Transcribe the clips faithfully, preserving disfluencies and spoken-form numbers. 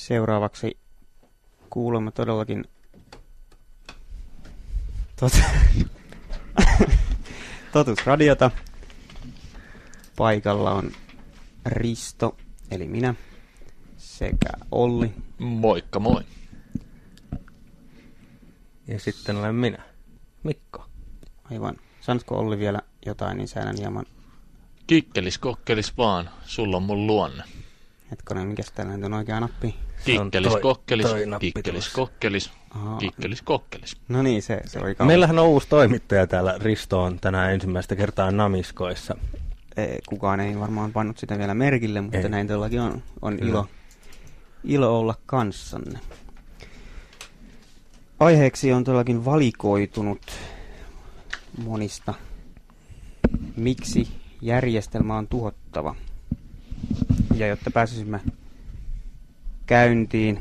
Seuraavaksi kuulemme todellakin tot... Totuusradiota. Paikalla on Risto, eli minä, sekä Olli. Moikka moi. Ja sitten olen minä, Mikko. Aivan. Sanoisiko Olli vielä jotain, niin säännän hieman. Kikkelis, kokkelis vaan. Sulla on mun luonne. Hetkonen, mikäs täällä nyt on oikea nappi? Kikkelis, toi, kokkelis, toi nappi kikkelis, tuossa. kokkelis, Aha. kikkelis, kokkelis. No niin, se, se oli kauan. Meillähän on uusi toimittaja täällä. Risto on tänään ensimmäistä kertaa namiskoissa. Kukaan ei varmaan pannut sitä vielä merkille, mutta ei. Näin todellakin on, on ilo, ilo olla kanssanne. Aiheeksi on todellakin valikoitunut monista. Miksi järjestelmä on tuhottava? Ja jotta pääsisimme käyntiin,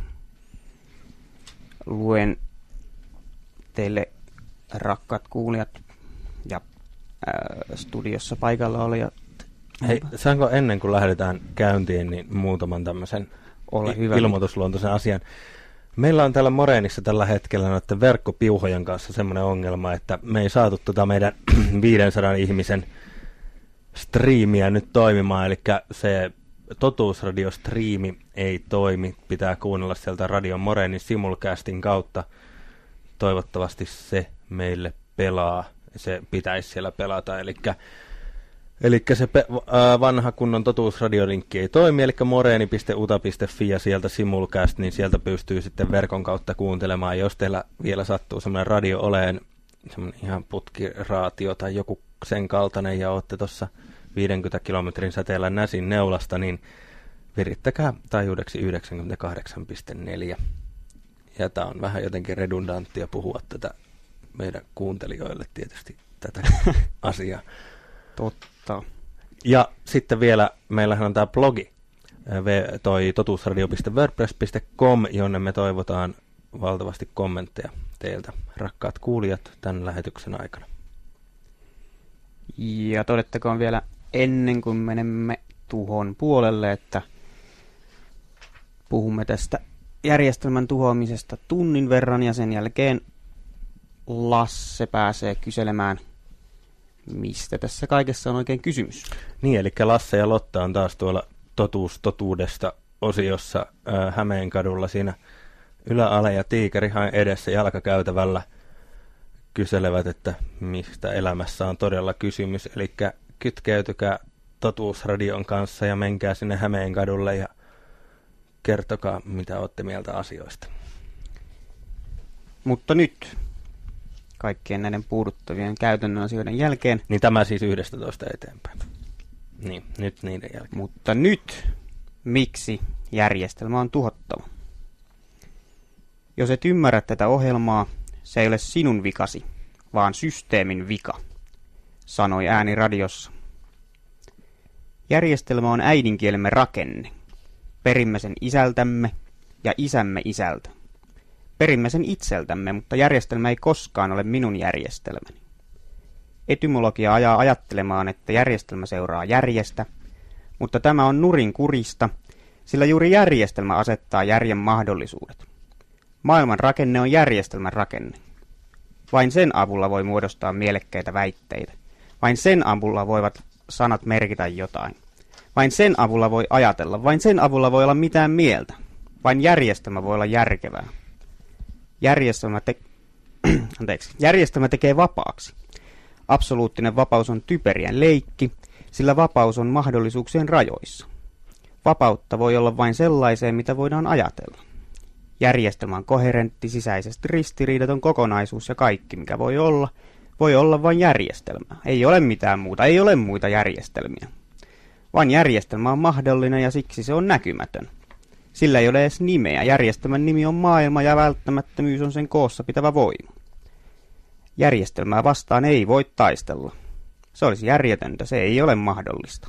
luen teille, rakkaat kuulijat ja ää, studiossa paikalla olijat. Hei, saanko ennen kuin lähdetään käyntiin, niin muutaman tämmöisen Ole hyvä. ilmoitusluontoisen asian. Meillä on täällä Moreenissa tällä hetkellä noiden verkkopiuhojen kanssa semmoinen ongelma, että me ei saatu tota meidän viisisataa ihmisen striimiä nyt toimimaan, eli se Totuusradio-striimi ei toimi, pitää kuunnella sieltä Radio Moreenin simulcastin kautta. Toivottavasti se meille pelaa, se pitäisi siellä pelata, eli Eli se pe- äh, vanha kunnon totuusradiolinkki ei toimi, eli moreeni piste uta piste fi ja sieltä simulcast, niin sieltä pystyy sitten verkon kautta kuuntelemaan. Jos teillä vielä sattuu semmoinen radio oleen, semmoinen ihan putkiraatio tai joku sen kaltainen, ja olette tuossa viidenkymmenen kilometrin säteellä Näsin neulasta, niin virittäkää taajuudeksi yhdeksänkymmentäkahdeksan pilkku neljä. Ja tämä on vähän jotenkin redundanttia puhua tätä meidän kuuntelijoille tietysti tätä asiaa. Totta. Ja sitten vielä, meillähän on tämä blogi, toi totuusradio piste wordpress piste com, jonne me toivotaan valtavasti kommentteja teiltä, rakkaat kuulijat, tämän lähetyksen aikana. Ja todettakoon vielä ennen kuin menemme tuhon puolelle, että puhumme tästä järjestelmän tuhoamisesta tunnin verran ja sen jälkeen Lasse pääsee kyselemään, mistä tässä kaikessa on oikein kysymys. Niin, eli Lasse ja Lotta on taas tuolla totuus totuudesta osiossa äh, Hämeenkadulla siinä yläale ja tiikerihan edessä jalkakäytävällä kyselevät, että mistä elämässä on todella kysymys. Eli kytkeytykää Totuusradion kanssa ja menkää sinne Hämeenkadulle ja kertokaa, mitä olette mieltä asioista. Mutta nyt kaikkien näiden puuduttavien käytännön asioiden jälkeen. Niin tämä siis yhdestätoista eteenpäin. Niin, nyt niiden jälkeen. Mutta nyt, miksi järjestelmä on tuhottava? Jos et ymmärrä tätä ohjelmaa, se ei ole sinun vikasi, vaan systeemin vika, sanoi ääni radiossa. Järjestelmä on äidinkielemme rakenne. Perimme sen isältämme ja isämme isältä. Perimme sen itseltämme, mutta järjestelmä ei koskaan ole minun järjestelmäni. Etymologia ajaa ajattelemaan, että järjestelmä seuraa järjestä, mutta tämä on nurinkurista, sillä juuri järjestelmä asettaa järjen mahdollisuudet. Maailman rakenne on järjestelmän rakenne. Vain sen avulla voi muodostaa mielekkäitä väitteitä. Vain sen avulla voivat sanat merkitä jotain. Vain sen avulla voi ajatella. Vain sen avulla voi olla mitään mieltä. Vain järjestelmä voi olla järkevää. Järjestelmä, te- Anteeksi. Järjestelmä tekee vapaaksi. Absoluuttinen vapaus on typerien leikki, sillä vapaus on mahdollisuuksien rajoissa. Vapautta voi olla vain sellaiseen, mitä voidaan ajatella. Järjestelmä on koherentti, sisäisesti ristiriidaton kokonaisuus ja kaikki, mikä voi olla, voi olla vain järjestelmä. Ei ole mitään muuta, ei ole muita järjestelmiä. Vain järjestelmä on mahdollinen ja siksi se on näkymätön. Sillä ei ole edes nimeä. Järjestelmän nimi on maailma ja välttämättömyys on sen koossa pitävä voima. Järjestelmää vastaan ei voi taistella. Se olisi järjetöntä, se ei ole mahdollista.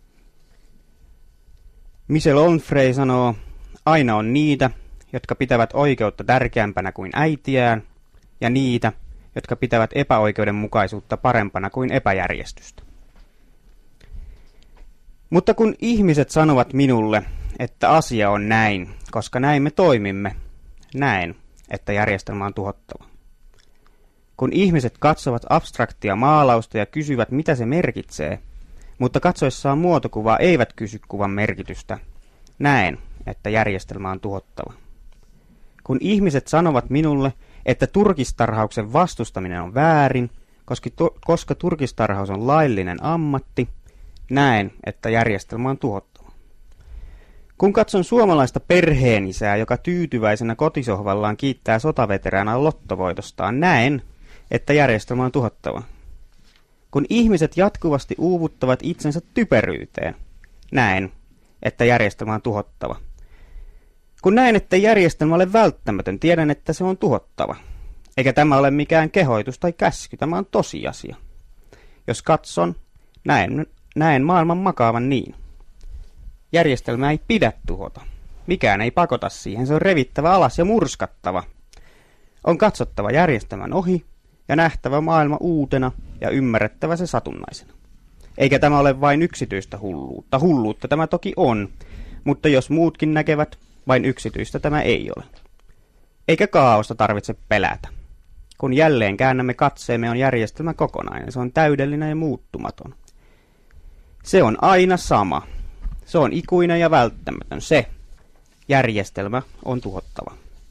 Michel Onfray sanoo, aina on niitä, jotka pitävät oikeutta tärkeämpänä kuin äitiään, ja niitä, jotka pitävät epäoikeudenmukaisuutta parempana kuin epäjärjestystä. Mutta kun ihmiset sanovat minulle, että asia on näin, koska näin me toimimme, näen, että järjestelmä on tuhottava. Kun ihmiset katsovat abstraktia maalausta ja kysyvät, mitä se merkitsee, mutta katsoessaan muotokuvaa eivät kysy kuvan merkitystä, näen, että järjestelmä on tuhottava. Kun ihmiset sanovat minulle, että turkistarhauksen vastustaminen on väärin, koska, tu- koska turkistarhaus on laillinen ammatti, näen, että järjestelmä on tuhottava. Kun katson suomalaista perheenisää, joka tyytyväisenä kotisohvallaan kiittää sotaveteraanaa lottovoitostaan, näen, että järjestelmä on tuhottava. Kun ihmiset jatkuvasti uuvuttavat itsensä typeryyteen, näen, että järjestelmä on tuhottava. Kun näen, että järjestelmä ole välttämätön, tiedän, että se on tuhottava. Eikä tämä ole mikään kehoitus tai käsky, tämä on tosiasia. Jos katson, näen, näen maailman makaavan niin. Järjestelmää ei pidä tuhota. Mikään ei pakota siihen, se on revittävä alas ja murskattava. On katsottava järjestelmän ohi ja nähtävä maailma uutena ja ymmärrettävä se satunnaisena. Eikä tämä ole vain yksityistä hulluutta. Hulluutta tämä toki on, mutta jos muutkin näkevät, vain yksityistä tämä ei ole. Eikä kaaosta tarvitse pelätä. Kun jälleen käännämme katseemme, on järjestelmä kokonainen. Se on täydellinen ja muuttumaton. Se on aina sama. Se on ikuinen ja välttämätön. Se järjestelmä on tuhottava.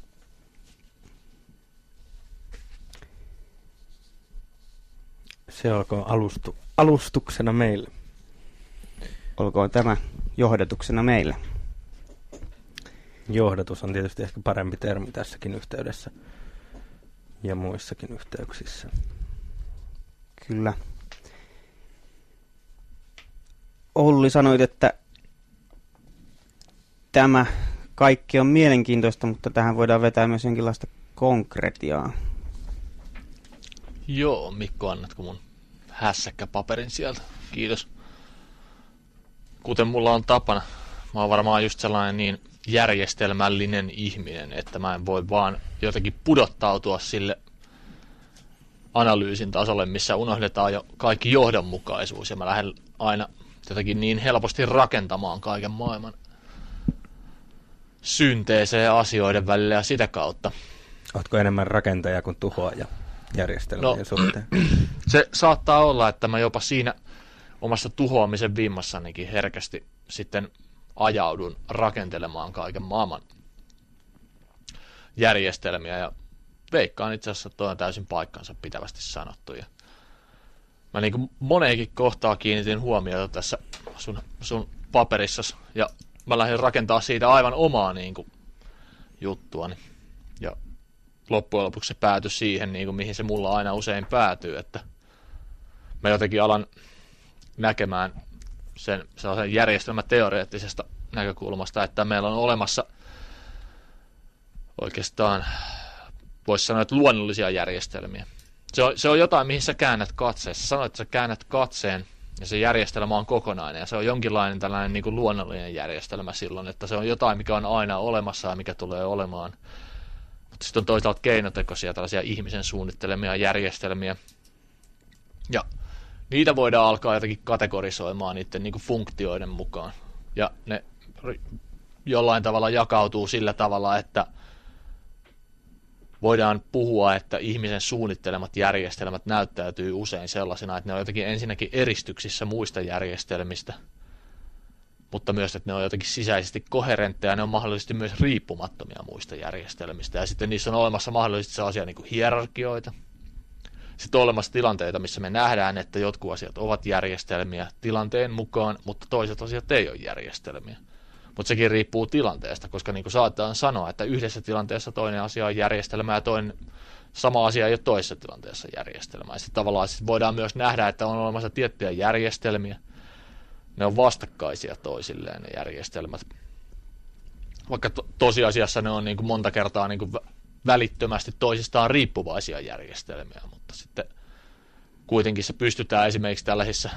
Se olkoon alustu, alustuksena meille. Olkoon tämä johdatuksena meille. Johdatus on tietysti ehkä parempi termi tässäkin yhteydessä ja muissakin yhteyksissä. Kyllä. Olli, sanoit, että tämä kaikki on mielenkiintoista, mutta tähän voidaan vetää myös jonkinlaista konkretiaa. Joo, Mikko, annatko mun hässäkkäpaperin sieltä? Kiitos. Kuten mulla on tapana, mä oon varmaan just sellainen niin järjestelmällinen ihminen, että mä en voi vaan jotenkin pudottautua sille analyysin tasolle, missä unohdetaan jo kaikki johdonmukaisuus, ja mä lähden aina jotenkin niin helposti rakentamaan kaiken maailman synteeseen asioiden välillä ja sitä kautta. Ootko enemmän rakentaja kuin tuhoaja järjestelmien no, suhteen? Se saattaa olla, että mä jopa siinä omassa tuhoamisen vimmassanikin herkästi sitten ajaudun rakentelemaan kaiken maailman järjestelmiä, ja veikkaan itse asiassa, että toi on täysin paikkansa pitävästi sanottu. Ja mä niin kuin moneenkin kohtaa kiinnitin huomiota tässä sun, sun paperissasi, ja mä lähdin rakentaa siitä aivan omaa niin kuin juttuani. Ja loppujen lopuksi se päätyi siihen, niin kuin mihin se mulla aina usein päätyy, että mä jotenkin alan näkemään sen sellaisen järjestelmäteoreettisesta näkökulmasta, että meillä on olemassa oikeastaan, voisi sanoa, että luonnollisia järjestelmiä. Se on, se on jotain, mihin sä käännät katseen. Sä sanoit, että sä käännät katseen, ja se järjestelmä on kokonainen, ja se on jonkinlainen tällainen niin kuin luonnollinen järjestelmä silloin, että se on jotain, mikä on aina olemassa ja mikä tulee olemaan. Mutta sitten on toisaalta keinotekoisia tällaisia ihmisen suunnittelemia järjestelmiä, ja niitä voidaan alkaa jotenkin kategorisoimaan niiden niin kuin funktioiden mukaan. Ja ne jollain tavalla jakautuu sillä tavalla, että voidaan puhua, että ihmisen suunnittelemat järjestelmät näyttäytyy usein sellaisena, että ne on jotenkin ensinnäkin eristyksissä muista järjestelmistä, mutta myös, että ne on jotenkin sisäisesti koherentteja, ne on mahdollisesti myös riippumattomia muista järjestelmistä. Ja sitten niissä on olemassa mahdollisesti sellaisia niin kuin hierarkioita. Sitten on olemassa tilanteita, missä me nähdään, että jotkut asiat ovat järjestelmiä tilanteen mukaan, mutta toiset asiat ei ole järjestelmiä. Mutta sekin riippuu tilanteesta, koska niin kuin saatetaan sanoa, että yhdessä tilanteessa toinen asia on järjestelmä ja toinen sama asia ei ole toisessa tilanteessa järjestelmä. Ja sitten tavallaan sit voidaan myös nähdä, että on olemassa tiettyjä järjestelmiä. Ne on vastakkaisia toisilleen ne järjestelmät. Vaikka to- tosiasiassa ne on niin kuin monta kertaa niin kuin välittömästi toisistaan riippuvaisia järjestelmiä, mutta sitten kuitenkin se pystytään esimerkiksi tällaisissa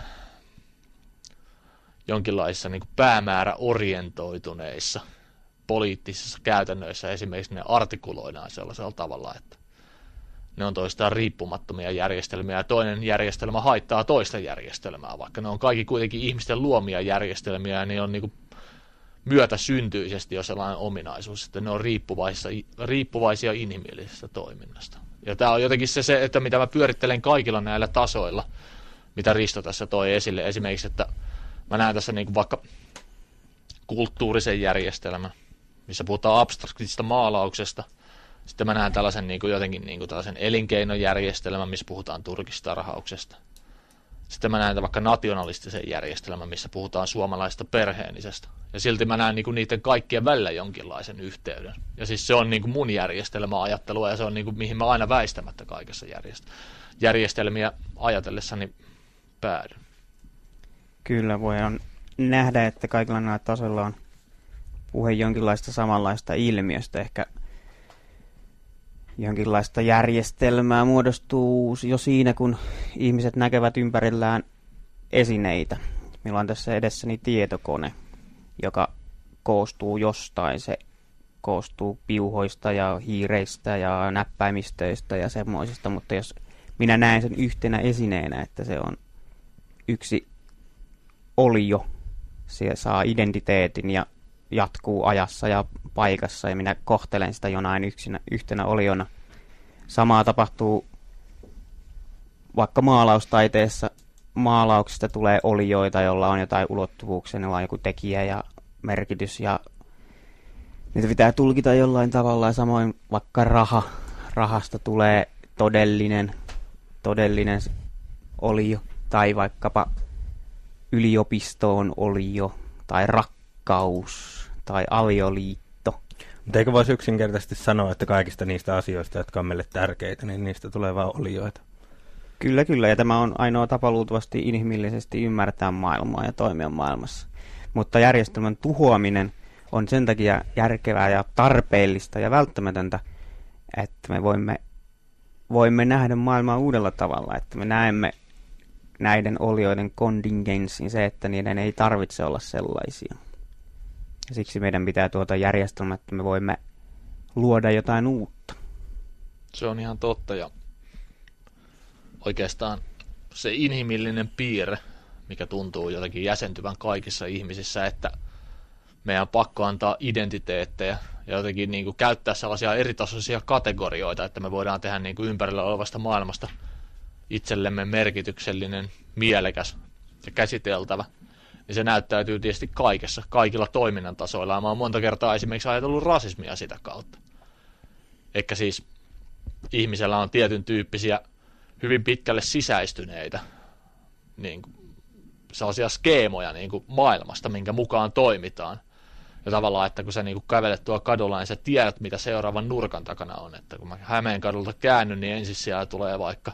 jonkinlaisissa niin kuin päämääräorientoituneissa poliittisissa käytännöissä esimerkiksi ne artikuloidaan sellaisella tavalla, että ne on toistaan riippumattomia järjestelmiä, ja toinen järjestelmä haittaa toista järjestelmää, vaikka ne on kaikki kuitenkin ihmisten luomia järjestelmiä, ja ne on niin kuin myötäsyntyisesti jo sellainen ominaisuus, että ne on riippuvaisia, riippuvaisia inhimillisestä toiminnasta. Ja tämä on jotenkin se, se, että mitä mä pyörittelen kaikilla näillä tasoilla, mitä Risto tässä toi esille. Esimerkiksi, että mä näen tässä niin kuin vaikka kulttuurisen järjestelmän, missä puhutaan abstraktista maalauksesta. Sitten mä näen tällaisen niin kuin jotenkin niin kuin tällaisen elinkeinojärjestelmän, missä puhutaan turkistarhauksesta. Sitten mä näen vaikka nationalistisen järjestelmän, missä puhutaan suomalaisesta perheenisestä. Ja silti mä näen niinku niiden kaikkien välillä jonkinlaisen yhteyden. Ja siis se on niinku mun järjestelmäajattelua, ja se on niinku, mihin mä aina väistämättä kaikessa järjest- järjestelmiä ajatellessani päädyn. Kyllä, voidaan nähdä, että kaikilla näillä tasoilla on puhe jonkinlaista samanlaista ilmiöstä. Ehkä jonkinlaista järjestelmää muodostuu jo siinä, kun ihmiset näkevät ympärillään esineitä. Meillä on tässä edessäni tietokone, joka koostuu jostain. Se koostuu piuhoista ja hiireistä ja näppäimistöistä ja semmoisista, mutta jos minä näen sen yhtenä esineenä, että se on yksi olio, se saa identiteetin ja jatkuu ajassa ja paikassa, ja minä kohtelen sitä jonain yksinä, yhtenä oliona. Samaa tapahtuu vaikka maalaustaiteessa. Maalauksista tulee olioita, joilla on jotain ulottuvuuksia, joilla on joku tekijä ja merkitys, ja niitä pitää tulkita jollain tavalla, ja samoin vaikka raha. Rahasta tulee todellinen, todellinen olio, tai vaikkapa yliopistoon olio, tai rakkaus, tai avioliitto. Mutta eikö voisi yksinkertaisesti sanoa, että kaikista niistä asioista, jotka on meille tärkeitä, niin niistä tulee vaan olioita? Kyllä, kyllä, ja tämä on ainoa tapa luultavasti inhimillisesti ymmärtää maailmaa ja toimia maailmassa. Mutta järjestelmän tuhoaminen on sen takia järkevää ja tarpeellista ja välttämätöntä, että me voimme, voimme nähdä maailmaa uudella tavalla, että me näemme näiden olioiden kontingenssin, se, että niiden ei tarvitse olla sellaisia. Ja siksi meidän pitää tuota järjestelmää, että me voimme luoda jotain uutta. Se on ihan totta, ja oikeastaan se inhimillinen piirre, mikä tuntuu jotenkin jäsentyvän kaikissa ihmisissä, että meidän on pakko antaa identiteettejä ja jotenkin niin kuin käyttää sellaisia eritasoisia kategorioita, että me voidaan tehdä niin kuin ympärillä olevasta maailmasta itsellemme merkityksellinen, mielekäs ja käsiteltävä. Niin se näyttäytyy tietysti kaikessa, kaikilla toiminnan tasoilla. Ja mä oon monta kertaa esimerkiksi ajatellut rasismia sitä kautta. Eikä siis ihmisellä on tietyn tyyppisiä, hyvin pitkälle sisäistyneitä niin kuin sellaisia skeemoja niin kuin maailmasta, minkä mukaan toimitaan. Ja tavallaan, että kun sä niin kuin kävelet tuolla kadulla, niin sä tiedät, mitä seuraavan nurkan takana on. Että kun mä Hämeen kadulta käännyn, niin ensin siellä tulee vaikka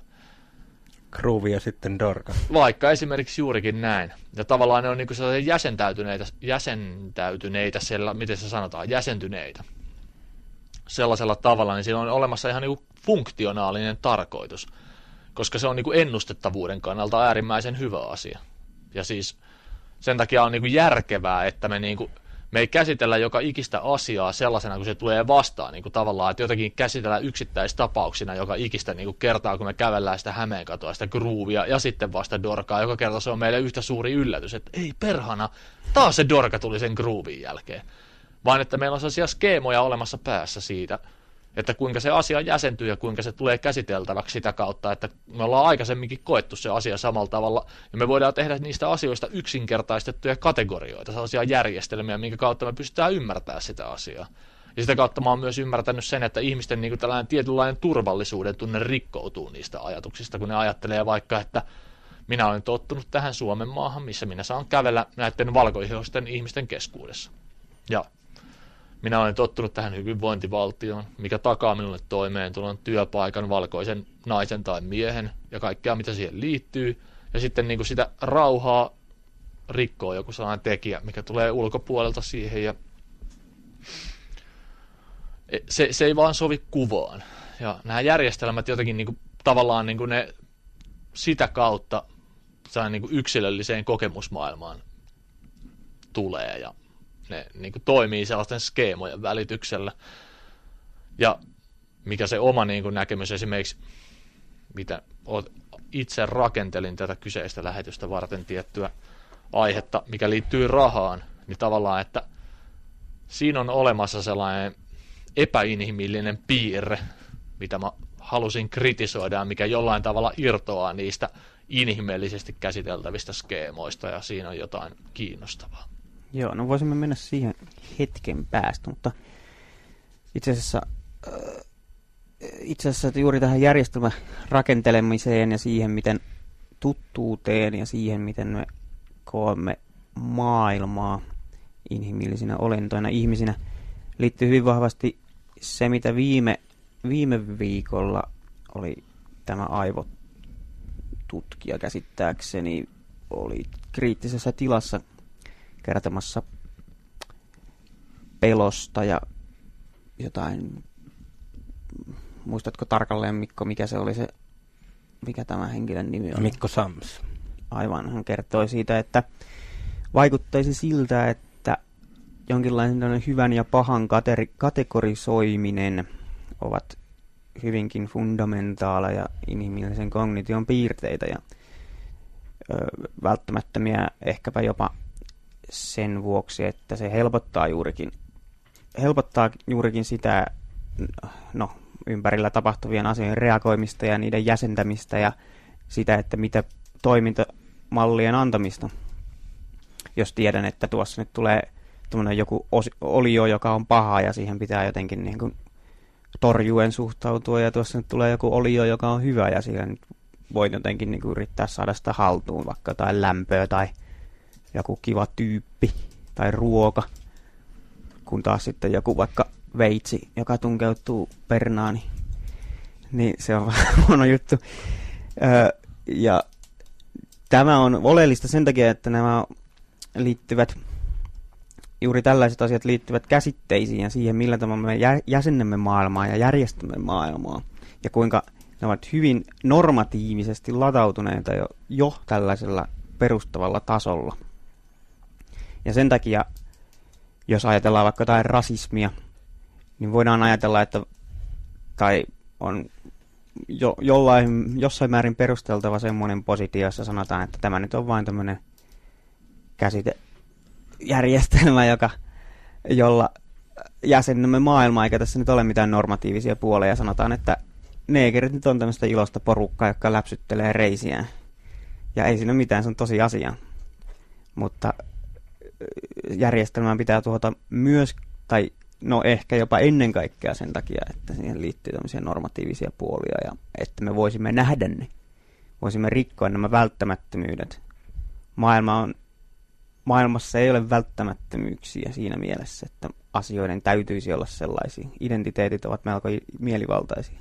Groovy ja sitten Dorka. Vaikka esimerkiksi juurikin näin. Ja tavallaan ne on niin kuin sellaisia jäsentäytyneitä, jäsentäytyneitä siellä, miten se sanotaan, jäsentyneitä. Sellaisella tavalla, niin siinä on olemassa ihan niin kuin funktionaalinen tarkoitus. Koska se on niin kuin ennustettavuuden kannalta äärimmäisen hyvä asia. Ja siis sen takia on niin kuin järkevää, että me, niin kuin, me ei käsitellä joka ikistä asiaa sellaisena, kun se tulee vastaan. Niin kuin tavallaan, että jotenkin käsitellään yksittäistapauksina joka ikistä niin kuin kertaa, kun me kävellään sitä Hämeenkatoa, sitä Groovia ja sitten vasta Dorkaa. Joka kerta se on meille yhtä suuri yllätys, että ei perhana, taas se Dorka tuli sen Groovin jälkeen. Vaan että meillä on sellaisia skeemoja olemassa päässä siitä, että kuinka se asia jäsentyy ja kuinka se tulee käsiteltäväksi sitä kautta, että me ollaan aikaisemminkin koettu se asia samalla tavalla, ja me voidaan tehdä niistä asioista yksinkertaistettuja kategorioita, sellaisia järjestelmiä, minkä kautta me pystytään ymmärtämään sitä asiaa. Ja sitä kautta mä oon myös ymmärtänyt sen, että ihmisten niin kuin tällainen tietynlainen turvallisuuden tunne rikkoutuu niistä ajatuksista, kun ne ajattelee vaikka, että minä olen tottunut tähän Suomen maahan, missä minä saan kävellä näiden valkoihoisten ihmisten keskuudessa. Ja minä olen tottunut tähän hyvinvointivaltioon, mikä takaa minulle toimeentulon, työpaikan, valkoisen naisen tai miehen ja kaikkea, mitä siihen liittyy. Ja sitten niin kuin sitä rauhaa rikkoo joku sellainen tekijä, mikä tulee ulkopuolelta siihen. Ja se, se ei vaan sovi kuvaan. Ja nämä järjestelmät jotenkin niin kuin, tavallaan niin kuin ne sitä kautta niin kuin yksilölliseen kokemusmaailmaan tulee ja ne niin kuin toimii sellaisten skeemojen välityksellä. Ja mikä se oma niin kuin näkemys esimerkiksi, mitä itse rakentelin tätä kyseistä lähetystä varten tiettyä aihetta, mikä liittyy rahaan, niin tavallaan, että siinä on olemassa sellainen epäinhimillinen piirre, mitä mä halusin kritisoida ja mikä jollain tavalla irtoaa niistä inhimillisesti käsiteltävistä skeemoista, ja siinä on jotain kiinnostavaa. Joo, no voisimme mennä siihen hetken päästä, mutta itse asiassa, äh, itse asiassa juuri tähän järjestelmän rakentelemiseen ja siihen, miten tuttuuteen ja siihen, miten me koemme maailmaa inhimillisinä olentoina, ihmisinä, liittyy hyvin vahvasti se, mitä viime, viime viikolla oli tämä aivotutkija käsittääkseni, oli kriittisessä tilassa kertomassa pelosta ja jotain, muistatko tarkalleen Mikko, mikä se oli se, mikä tämä henkilön nimi on? Mikko Sams. Aivan, hän kertoi siitä, että vaikuttaisi siltä, että jonkinlainen hyvän ja pahan kategorisoiminen ovat hyvinkin fundamentaaleja inhimillisen kognition piirteitä ja ö, välttämättömiä ehkäpä jopa sen vuoksi, että se helpottaa juurikin, helpottaa juurikin sitä no, ympärillä tapahtuvien asioiden reagoimista ja niiden jäsentämistä ja sitä, että mitä toimintamallien antamista. Jos tiedän, että tuossa nyt tulee joku olio, joka on paha ja siihen pitää jotenkin niin kuin torjuen suhtautua ja tuossa nyt tulee joku olio, joka on hyvä ja siihen nyt voit jotenkin niin kuin yrittää saada sitä haltuun, vaikka jotain lämpöä tai joku kiva tyyppi tai ruoka, kun taas sitten joku vaikka veitsi, joka tunkeutuu pernaan, niin, niin se on vähän huono juttu. Öö, ja tämä on oleellista sen takia, että nämä liittyvät, juuri tällaiset asiat liittyvät käsitteisiin ja siihen, millä tavalla me jäsennämme maailmaa ja järjestämme maailmaa. Ja kuinka ne ovat hyvin normatiivisesti latautuneita jo, jo tällaisella perustavalla tasolla. Ja sen takia, jos ajatellaan vaikka jotain rasismia, niin voidaan ajatella, että tai on jo, jollain, jossain määrin perusteltava semmoinen positio, jossa sanotaan, että tämä nyt on vain tämmöinen käsitejärjestelmä, joka, jolla jäsennämme maailmaa, eikä tässä nyt ole mitään normatiivisia puoleja. Sanotaan, että neekerit nyt on tämmöistä ilosta porukkaa, joka läpsyttelee reisiään. Ja ei siinä mitään, se on tosi asia. Mutta järjestelmään pitää tuota myös, tai no ehkä jopa ennen kaikkea sen takia, että siihen liittyy tämmöisiä normatiivisia puolia, ja että me voisimme nähdä ne, voisimme rikkoa nämä välttämättömyydet. Maailma on, maailmassa ei ole välttämättömyyksiä siinä mielessä, että asioiden täytyisi olla sellaisia. Identiteetit ovat melko mielivaltaisia.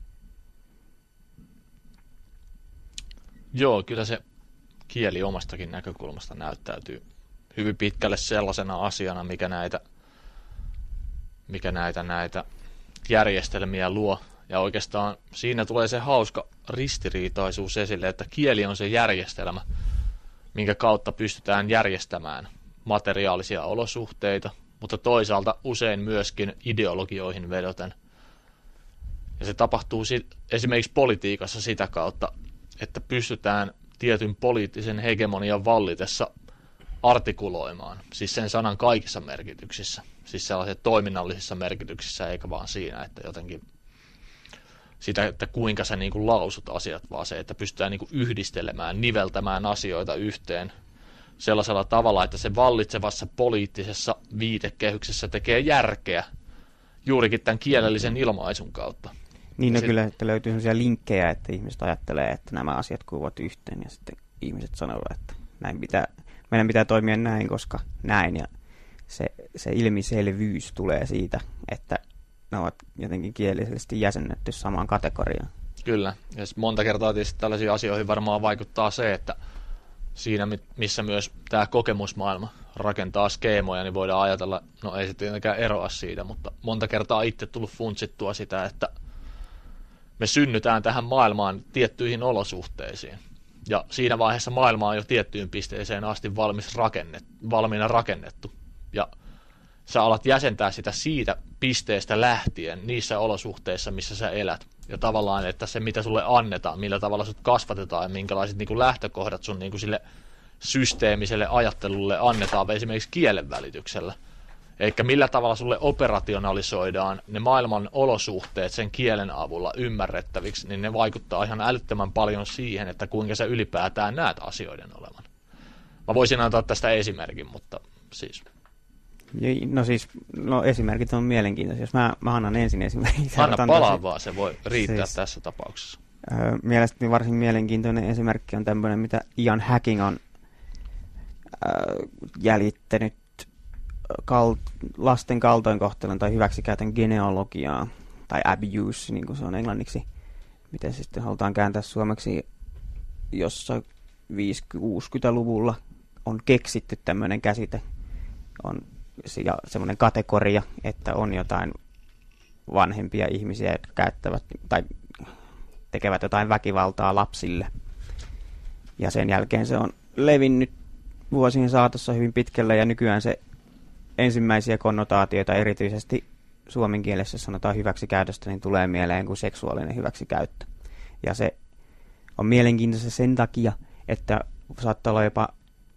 Joo, kyllä se kieli omastakin näkökulmasta näyttäytyy hyvin pitkälle sellaisena asiana, mikä näitä, mikä näitä, näitä järjestelmiä luo. Ja oikeastaan siinä tulee se hauska ristiriitaisuus esille, että kieli on se järjestelmä, minkä kautta pystytään järjestämään materiaalisia olosuhteita, mutta toisaalta usein myöskin ideologioihin vedoten. Ja se tapahtuu esimerkiksi politiikassa sitä kautta, että pystytään tietyn poliittisen hegemonian vallitessa artikuloimaan, siis sen sanan kaikissa merkityksissä, siis sellaisissa toiminnallisissa merkityksissä, eikä vaan siinä, että jotenkin sitä, että kuinka sä niin kuin lausut asiat, vaan se, että pystytään niin kuin yhdistelemään, niveltämään asioita yhteen sellaisella tavalla, että se vallitsevassa poliittisessa viitekehyksessä tekee järkeä juurikin tämän kielellisen ilmaisun kautta. Niin, no kyllä, että löytyy sellaisia linkkejä, että ihmiset ajattelee, että nämä asiat kuuluvat yhteen, ja sitten ihmiset sanovat, että näin pitää, meidän pitää toimia näin, koska näin, ja se, se ilmiselvyys tulee siitä, että ne ovat jotenkin kielisesti jäsennetty samaan kategoriaan. Kyllä, ja monta kertaa tietysti tällaisiin asioihin varmaan vaikuttaa se, että siinä, missä myös tämä kokemusmaailma rakentaa skeemoja, niin voidaan ajatella, no ei se tietenkään eroa siitä, mutta monta kertaa itse tullut funtsittua sitä, että me synnytään tähän maailmaan tiettyihin olosuhteisiin. Ja siinä vaiheessa maailma on jo tiettyyn pisteeseen asti valmis rakennet, valmiina rakennettu. Ja sä alat jäsentää sitä siitä pisteestä lähtien niissä olosuhteissa, missä sä elät. Ja tavallaan, että se mitä sulle annetaan, millä tavalla sut kasvatetaan ja minkälaiset niin kuin lähtökohdat sun niin kuin sille systeemiselle ajattelulle annetaan esimerkiksi kielen välityksellä. Eikä millä tavalla sulle operationalisoidaan ne maailman olosuhteet sen kielen avulla ymmärrettäviksi, niin ne vaikuttaa ihan älyttömän paljon siihen, että kuinka sä ylipäätään näet asioiden olevan. Mä voisin antaa tästä esimerkin, mutta siis... No siis, no esimerkit on mielenkiintoisia. Jos mä, mä annan ensin esimerkin. Anna palaa vaan, se voi riittää siis, tässä tapauksessa. Ö, mielestäni varsin mielenkiintoinen esimerkki on tämmöinen, mitä Ian Hacking on ö, jäljittänyt kal- lasten kaltoinkohtelun tai hyväksikäytön genealogiaa, tai abuse, niin kuin se on englanniksi. Miten se sitten halutaan kääntää suomeksi, jossa viisikymmentä-kuusikymmentäluvulla on keksitty tämmöinen käsite. On ja semmoinen kategoria, että on jotain vanhempia ihmisiä, jotka käyttävät tai tekevät jotain väkivaltaa lapsille. Ja sen jälkeen se on levinnyt vuosien saatossa hyvin pitkälle, ja nykyään se ensimmäisiä konnotaatioita, erityisesti suomen kielessä sanotaan hyväksikäytöstä, niin tulee mieleen kuin seksuaalinen hyväksikäyttö. Ja se on mielenkiintoista sen takia, että saattaa olla jopa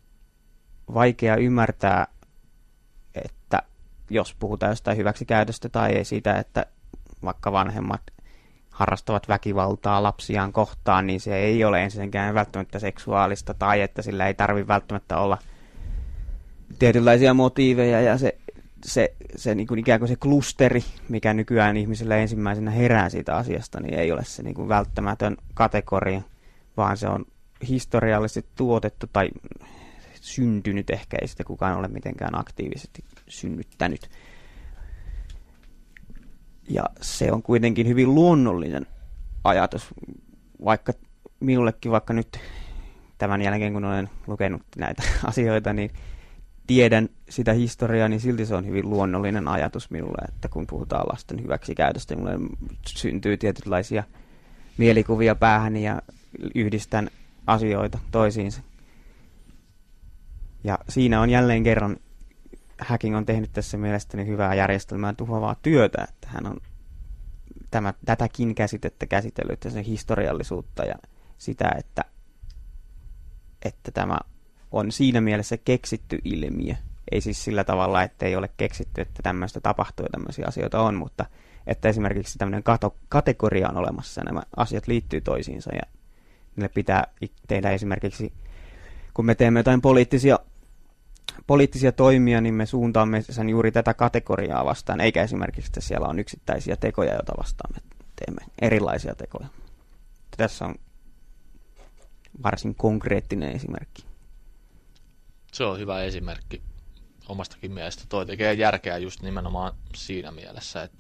vaikea ymmärtää, että jos puhutaan jostain hyväksikäytöstä tai siitä, että vaikka vanhemmat harrastavat väkivaltaa lapsiaan kohtaan, niin se ei ole ensinnäkään välttämättä seksuaalista tai että sillä ei tarvitse välttämättä olla tietynlaisia motiiveja ja se, se, se niin kuin ikään kuin se klusteri, mikä nykyään ihmisillä ensimmäisenä herää siitä asiasta, niin ei ole se niin kuin välttämätön kategoria, vaan se on historiallisesti tuotettu tai syntynyt, ehkä ei sitä kukaan ole mitenkään aktiivisesti synnyttänyt. Ja se on kuitenkin hyvin luonnollinen ajatus, vaikka minullekin, vaikka nyt tämän jälkeen kun olen lukenut näitä asioita, niin tiedän sitä historiaa, niin silti se on hyvin luonnollinen ajatus minulle, että kun puhutaan lasten hyväksikäytöstä, niin minulle syntyy tietynlaisia mielikuvia päähäni ja yhdistän asioita toisiinsa. Ja siinä on jälleen kerran, Hacking on tehnyt tässä mielestäni hyvää järjestelmää tuhoavaa työtä, että hän on tämä, tätäkin käsitettä käsitellyt ja sen historiallisuutta ja sitä, että, että tämä on siinä mielessä keksitty ilmiö. Ei siis sillä tavalla, että ei ole keksitty, että tämmöistä tapahtuu ja tämmöisiä asioita on, mutta että esimerkiksi tämmöinen kato, kategoria on olemassa ja nämä asiat liittyy toisiinsa ja niille pitää tehdä esimerkiksi, kun me teemme jotain poliittisia poliittisia toimia, niin me suuntaamme sen juuri tätä kategoriaa vastaan, eikä esimerkiksi, että siellä on yksittäisiä tekoja, joita vastaan me teemme erilaisia tekoja. Tässä on varsin konkreettinen esimerkki. Se on hyvä esimerkki omastakin mielestä. Toi tekee järkeä just nimenomaan siinä mielessä, että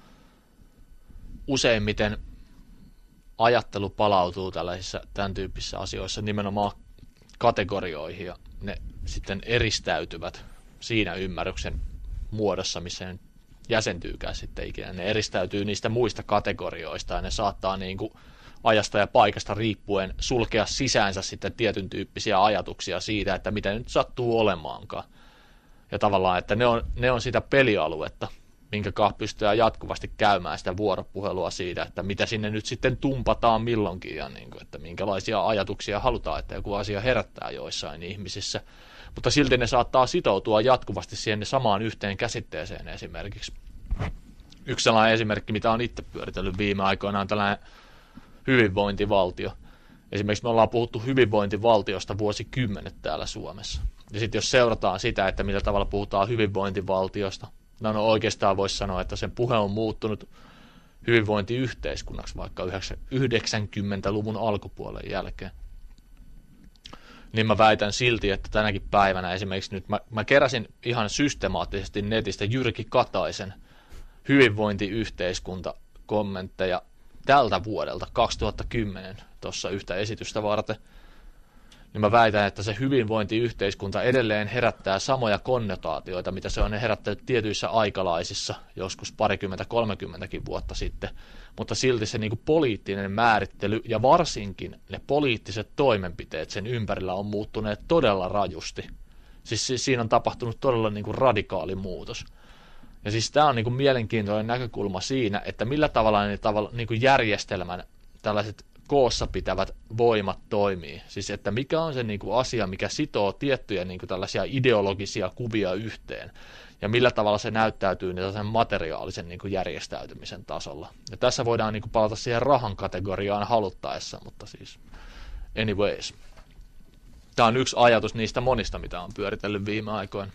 useimmiten ajattelu palautuu tällaisissa tämän tyyppisissä asioissa nimenomaan kategorioihin ja ne sitten eristäytyvät siinä ymmärryksen muodossa, missä ne jäsentyykään sitten ikinä. Ne eristäytyy niistä muista kategorioista ja ne saattaa niin kuin ajasta ja paikasta riippuen sulkea sisäänsä sitten tietyn tyyppisiä ajatuksia siitä, että mitä nyt sattuu olemaankaan. Ja tavallaan, että ne on, ne on sitä pelialuetta, minkä kanssa pystytään jatkuvasti käymään sitä vuoropuhelua siitä, että mitä sinne nyt sitten tumpataan milloinkin ja niin kuin, että minkälaisia ajatuksia halutaan, että joku asia herättää joissain ihmisissä. Mutta silti ne saattaa sitoutua jatkuvasti siihen samaan yhteen käsitteeseen esimerkiksi. Yksi sellainen esimerkki, mitä on itse pyöritellyt viime aikoina, on tällainen hyvinvointivaltio. Esimerkiksi me ollaan puhuttu hyvinvointivaltiosta vuosikymmenet täällä Suomessa. Ja sitten jos seurataan sitä, että millä tavalla puhutaan hyvinvointivaltiosta, no, no oikeastaan voisi sanoa, että sen puhe on muuttunut hyvinvointiyhteiskunnaksi vaikka yhdeksänkymmentäluvun alkupuolen jälkeen. Niin mä väitän silti, että tänäkin päivänä esimerkiksi nyt mä, mä keräsin ihan systemaattisesti netistä Jyrki Kataisen hyvinvointiyhteiskunta-kommentteja tältä vuodelta kaksituhattakymmenen tuossa yhtä esitystä varten. Niin mä väitän, että se hyvinvointiyhteiskunta edelleen herättää samoja konnotaatioita, mitä se on herättänyt tietyissä aikalaisissa, joskus parikymmentä, kolmekymmentäkin vuotta sitten, mutta silti se niin kuin poliittinen määrittely ja varsinkin ne poliittiset toimenpiteet sen ympärillä on muuttuneet todella rajusti. Siis, siis siinä on tapahtunut todella niin kuin radikaali muutos. Ja siis tämä on niin kuin mielenkiintoinen näkökulma siinä, että millä tavalla ne tavalla, niin kuin järjestelmän tällaiset koossa pitävät voimat toimii. Siis että mikä on se niin kuin asia, mikä sitoo tiettyjä niin kuin tällaisia ideologisia kuvia yhteen. Ja millä tavalla se näyttäytyy tällaisen materiaalisen niin kuin järjestäytymisen tasolla. Ja tässä voidaan niin kuin palata siihen rahan kategoriaan haluttaessa, mutta siis anyways. Tämä on yksi ajatus niistä monista, mitä on pyöritellyt viime aikoina.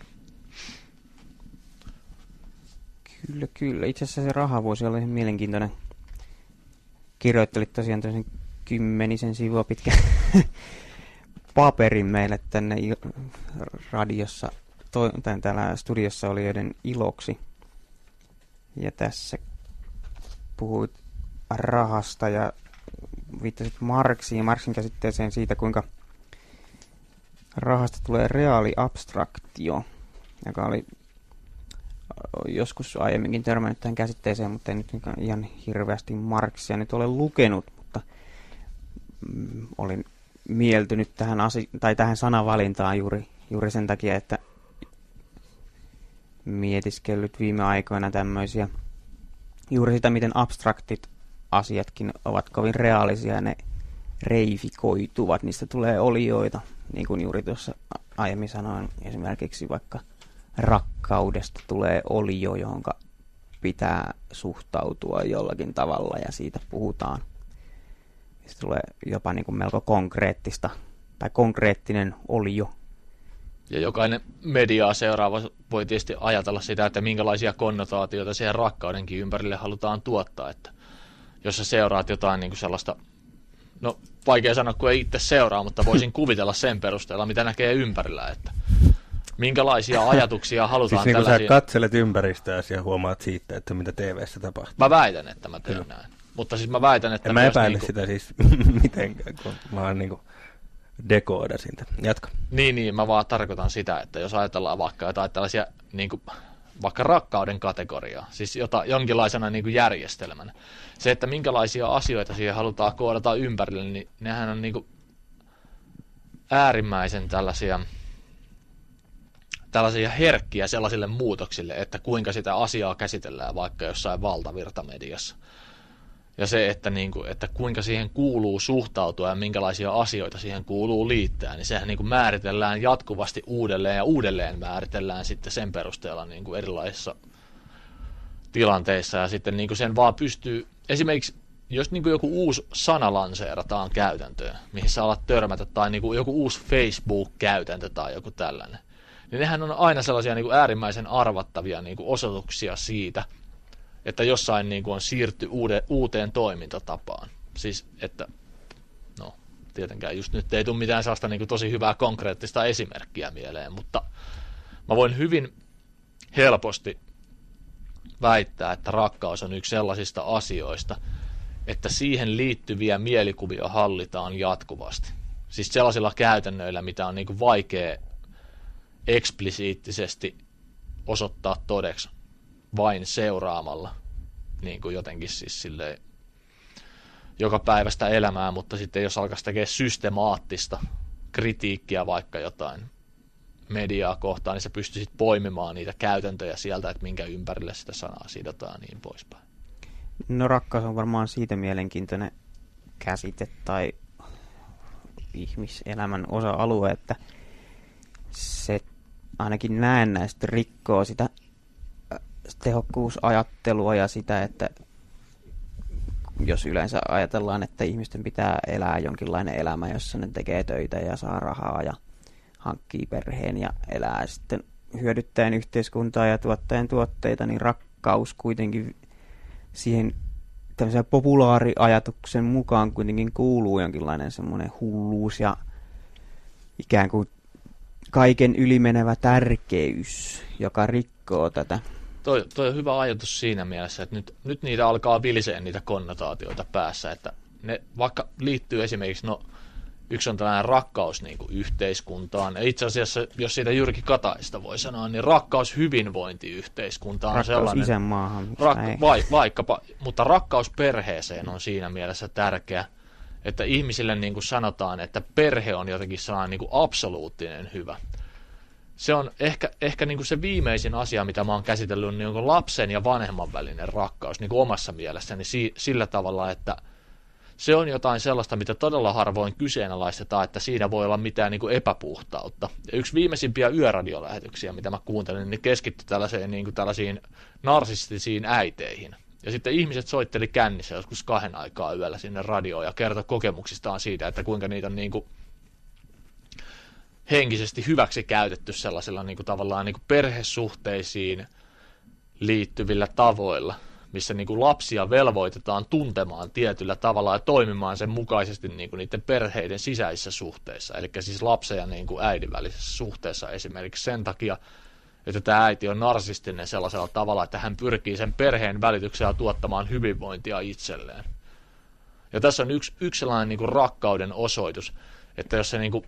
Kyllä, kyllä. Itse asiassa se raha voisi olla ihan mielenkiintoinen. Kirjoittelit tosiaan toisen kymmenisen sivua pitkä paperin meille tänne radiossa, to, tai täällä studiossa olijoiden iloksi. Ja tässä puhuit rahasta ja viittasit Marxiin ja Marxin käsitteeseen siitä, kuinka rahasta tulee reaali abstraktio, joka oli joskus aiemminkin törmännyt tähän käsitteeseen, mutta en nyt ihan hirveästi Marxia nyt ole lukenut, mutta mm, olin mieltynyt tähän, asi- tai tähän sanavalintaan juuri, juuri sen takia, että mietiskellyt viime aikoina tämmöisiä, juuri sitä, miten abstraktit asiatkin ovat kovin reaalisia ja ne reifikoituvat, niistä tulee olioita, niin kuin juuri tuossa aiemmin sanoin, esimerkiksi vaikka rakkaudesta tulee olio, johon pitää suhtautua jollakin tavalla ja siitä puhutaan. Se tulee jopa niin kuin melko konkreettista tai konkreettinen olio. Ja jokainen mediaa seuraava voi tietysti ajatella sitä, että minkälaisia konnotaatioita siihen rakkaudenkin ympärille halutaan tuottaa. Että jos sä seuraat jotain niin kuin sellaista, no vaikea sanoa, kun ei itse seuraa, mutta voisin kuvitella sen perusteella, mitä näkee ympärillä, että minkälaisia ajatuksia halutaan siis niin tällaisia. Sä katselet ympäristöä ja huomaat siitä, että mitä T V:ssä tapahtuu. Mä väitän, että mä teen näin. Mutta siis mä väitän, että en mä epäile niinku sitä siis mitenkään, kun mä vaan niinku dekoodasin sitä. Jatka. Niin, niin, mä vaan tarkoitan sitä, että jos ajatellaan vaikka jotain tällaisia niinku vaikka rakkauden kategoriaa, siis jota, jonkinlaisena niinku järjestelmänä. Se, että minkälaisia asioita siihen halutaan koodata ympärille, niin nehän on niinku äärimmäisen tällaisia tällaisia herkkiä sellaisille muutoksille, että kuinka sitä asiaa käsitellään vaikka jossain valtavirtamediassa. Ja se, että, niin kuin, että kuinka siihen kuuluu suhtautua ja minkälaisia asioita siihen kuuluu liittää, niin sehän niin kuin määritellään jatkuvasti uudelleen ja uudelleen määritellään sitten sen perusteella niin kuin erilaisissa tilanteissa. Ja sitten niin kuin sen vaan pystyy, esimerkiksi jos niin kuin joku uusi sana lanseerataan käytäntöön, mihin sä alat törmätä, tai niin kuin joku uusi Facebook-käytäntö tai joku tällainen, niin nehän on aina sellaisia niin kuin äärimmäisen arvattavia niin kuin osoituksia siitä, että jossain niin kuin on siirty uude, uuteen toimintatapaan. Siis, että no, tietenkään just nyt ei tule mitään sellaista niin kuin tosi hyvää konkreettista esimerkkiä mieleen, mutta mä voin hyvin helposti väittää, että rakkaus on yksi sellaisista asioista, että siihen liittyviä mielikuvia hallitaan jatkuvasti. Siis sellaisilla käytännöillä, mitä on niin kuin vaikea eksplisiittisesti osoittaa todeksi vain seuraamalla niin kuin jotenkin siis silleen joka päivästä elämää, mutta sitten jos alkaisi tekemään systemaattista kritiikkiä vaikka jotain mediaa kohtaan, niin sä pystyisit poimimaan niitä käytäntöjä sieltä, että minkä ympärille sitä sanaa sidotaan niin poispäin. No rakkaus on varmaan siitä mielenkiintoinen käsite tai ihmiselämän osa-alue, että se ainakin näennäisesti rikkoo sitä tehokkuusajattelua ja sitä, että jos yleensä ajatellaan, että ihmisten pitää elää jonkinlainen elämä, jossa ne tekee töitä ja saa rahaa ja hankkii perheen ja elää sitten hyödyttäen yhteiskuntaa ja tuottaen tuotteita, niin rakkaus kuitenkin siihen tämmöisen populaariajatuksen mukaan kuitenkin kuuluu jonkinlainen semmoinen hulluus ja ikään kuin kaiken ylimenevä tärkeys, joka rikkoo tätä. Toi, toi on hyvä ajatus siinä mielessä, että nyt, nyt niitä alkaa viliseen niitä konnotaatioita päässä, että ne vaikka liittyy esimerkiksi, no yksi on tällainen rakkaus niin kuin yhteiskuntaan, ja itse asiassa, jos siitä Jyrki Kataista voi sanoa, niin rakkaus hyvinvointiyhteiskuntaan on rakkaus sellainen. isänmaahan, Rak- vai, vaikkapa, mutta rakkaus perheeseen on siinä mielessä tärkeä, että ihmisille niin kuin sanotaan, että perhe on jotenkin sellainen niin kuin absoluuttinen hyvä. se on ehkä, ehkä niin kuin se viimeisin asia, mitä mä oon käsitellyt, niin on lapsen ja vanhemman välinen rakkaus niin kuin omassa mielessäni si- sillä tavalla, että se on jotain sellaista, mitä todella harvoin kyseenalaistetaan, että siinä voi olla mitään niin kuin epäpuhtautta. Ja yksi viimeisimpiä yöradiolähetyksiä, mitä mä kuuntelin, niin keskittyi tällaisiin, niin kuin tällaisiin narsistisiin äiteihin. Ja sitten ihmiset soitteli kännissä joskus kahden aikaa yöllä sinne radioon ja kertoi kokemuksistaan siitä, että kuinka niitä on niin kuin henkisesti hyväksi käytetty sellaisilla niin kuin tavallaan niin kuin perhesuhteisiin liittyvillä tavoilla, missä niin kuin lapsia velvoitetaan tuntemaan tietyllä tavalla ja toimimaan sen mukaisesti niin kuin niiden perheiden sisäisissä suhteissa. Eli siis lapsen ja niin kuin äidin välisessä suhteessa esimerkiksi sen takia, että tämä äiti on narsistinen sellaisella tavalla, että hän pyrkii sen perheen välityksellä tuottamaan hyvinvointia itselleen. Ja tässä on yksi, yksi sellainen niin kuin rakkauden osoitus, että jos sä niin kuin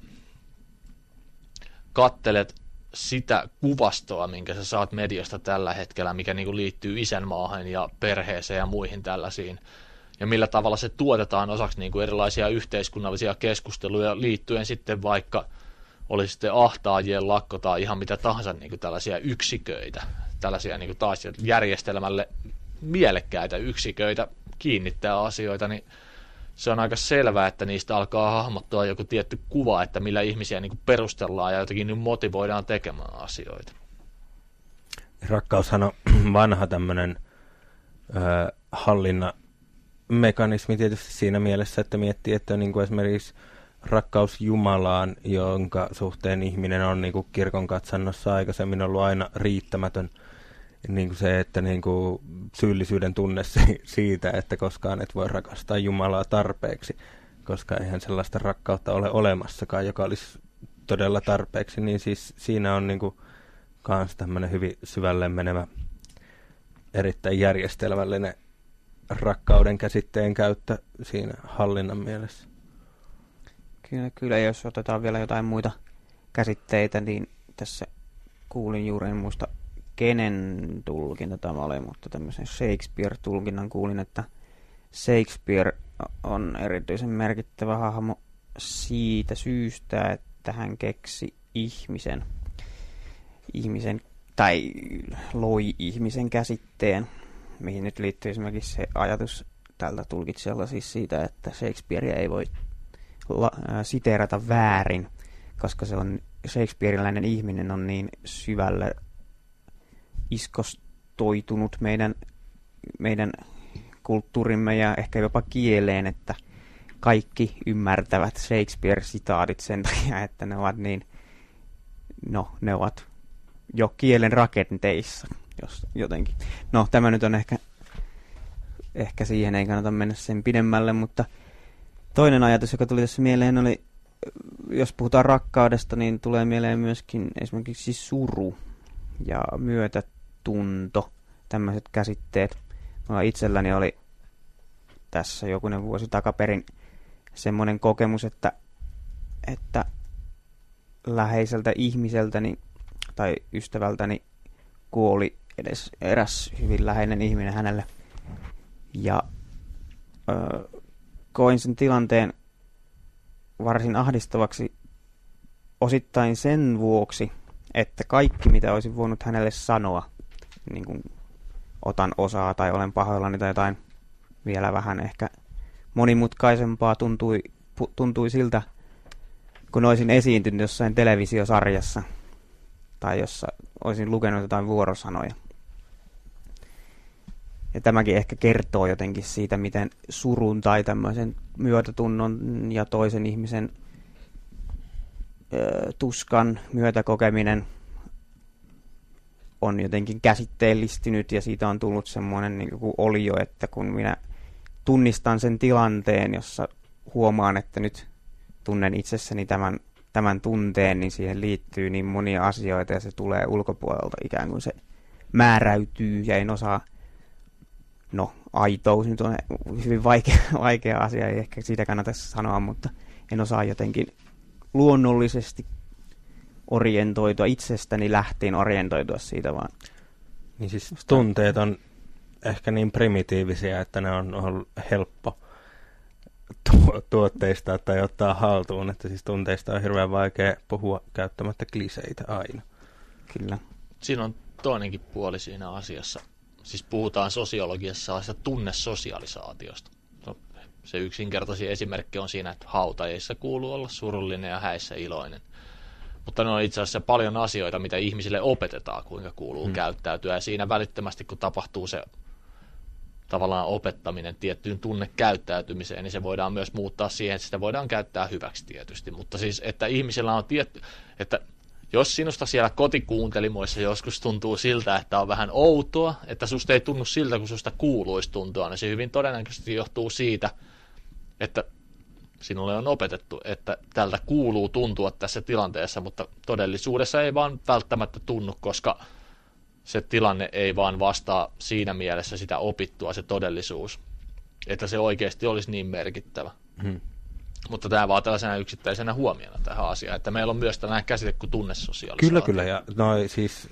kattelet sitä kuvastoa, minkä sä saat mediasta tällä hetkellä, mikä niin kuin liittyy isänmaahan ja perheeseen ja muihin tällaisiin, ja millä tavalla se tuotetaan osaksi niin kuin erilaisia yhteiskunnallisia keskusteluja liittyen sitten vaikka olisi sitten ahtaajien lakko tai ihan mitä tahansa niin kuin tällaisia yksiköitä, tällaisia niin kuin taas järjestelmälle mielekkäitä yksiköitä kiinnittää asioita, niin se on aika selvää, että niistä alkaa hahmottua joku tietty kuva, että millä ihmisiä niin kuin perustellaan ja jotenkin niin motivoidaan tekemään asioita. Rakkaushan on vanha tämmöinen ö, hallinnan mekanismi tietysti siinä mielessä, että miettii, että niin kuin esimerkiksi rakkaus Jumalaan, jonka suhteen ihminen on niin kuin kirkon katsannossa aikaisemmin ollut aina riittämätön. Niin kuin se, että niin kuin syyllisyyden tunne siitä, että koskaan et voi rakastaa Jumalaa tarpeeksi, koska eihän sellaista rakkautta ole olemassakaan, joka olisi todella tarpeeksi, niin siis siinä on niin kuin kans tämmöinen hyvin syvälle menevä, erittäin järjestelmällinen rakkauden käsitteen käyttö siinä hallinnan mielessä. Kyllä, kyllä, jos otetaan vielä jotain muita käsitteitä, niin tässä kuulin juuri, en muista kenen tulkinta tämä oli, mutta tämmöisen Shakespeare-tulkinnan kuulin, että Shakespeare on erityisen merkittävä hahmo siitä syystä, että hän keksi ihmisen, ihmisen tai loi ihmisen käsitteen, mihin nyt liittyy esimerkiksi se ajatus tältä tulkitsijalla siis siitä, että Shakespearea ei voi la- äh, siteerata väärin, koska se on Shakespeareläinen ihminen on niin syvälle iskostoitunut meidän, meidän kulttuurimme ja ehkä jopa kieleen, että kaikki ymmärtävät Shakespeare-sitaatit sen takia, että ne ovat niin, no ne ovat jo kielen rakenteissa, jos jotenkin. No tämä nyt on ehkä, ehkä siihen ei kannata mennä sen pidemmälle, mutta toinen ajatus, joka tuli tässä mieleen oli, jos puhutaan rakkaudesta, niin tulee mieleen myöskin esimerkiksi suru ja myötätunto, tämmöiset käsitteet. Mulla itselläni oli tässä jokunen vuosi takaperin semmoinen kokemus, että, että läheiseltä ihmiseltäni tai ystävältäni kuoli edes eräs hyvin läheinen ihminen hänelle. Ja ö, koin sen tilanteen varsin ahdistavaksi osittain sen vuoksi, että kaikki mitä olisin voinut hänelle sanoa, niin kuin otan osaa tai olen pahoillani tai jotain vielä vähän ehkä monimutkaisempaa tuntui, pu, tuntui siltä, kun olisin esiintynyt jossain televisiosarjassa tai jossa olisin lukenut jotain vuorosanoja. Ja tämäkin ehkä kertoo jotenkin siitä, miten surun tai tämmöisen myötätunnon ja toisen ihmisen ö, tuskan myötäkokeminen on jotenkin käsitteellistynyt ja siitä on tullut semmoinen niin kuin olio, että kun minä tunnistan sen tilanteen, jossa huomaan, että nyt tunnen itsessäni tämän, tämän tunteen, niin siihen liittyy niin monia asioita ja se tulee ulkopuolelta ikään kuin se määräytyy ja en osaa, no aitous nyt on hyvin vaikea, vaikea asia, ei ehkä siitä kannata sanoa, mutta en osaa jotenkin luonnollisesti orientoitua, itsestäni lähtien orientoitua siitä vaan. Niin siis tunteet on ehkä niin primitiivisiä, että ne on, on helppo tu- tuotteistaa tai ottaa haltuun, että siis tunteista on hirveän vaikea puhua käyttämättä kliseitä aina. Kyllä. Siinä on toinenkin puoli siinä asiassa. Siis puhutaan sosiologiassa tunnesosialisaatiosta. No, se yksinkertaisin esimerkki on siinä, että hautajissa kuuluu olla surullinen ja häissä iloinen. Mutta ne on itse asiassa paljon asioita, mitä ihmisille opetetaan, kuinka kuuluu hmm. käyttäytyä. Ja siinä välittömästi, kun tapahtuu se tavallaan opettaminen tiettyyn tunnekäyttäytymiseen, niin se voidaan myös muuttaa siihen, että sitä voidaan käyttää hyväksi tietysti. Mutta siis, että ihmisillä on tietty, että jos sinusta siellä kotikuuntelimoissa joskus tuntuu siltä, että on vähän outoa, että susta ei tunnu siltä, kun susta kuuluisi tuntua, niin se hyvin todennäköisesti johtuu siitä, että sinulle on opetettu, että tältä kuuluu tuntua tässä tilanteessa, mutta todellisuudessa ei vaan välttämättä tunnu, koska se tilanne ei vaan vastaa siinä mielessä sitä opittua, se todellisuus, että se oikeasti olisi niin merkittävä. Hmm. Mutta tämä vaan tällaisena yksittäisenä huomiona tähän asiaan, että meillä on myös tällainen käsite kuin tunnesosiaalisaatio. Kyllä, kyllä. Ja no siis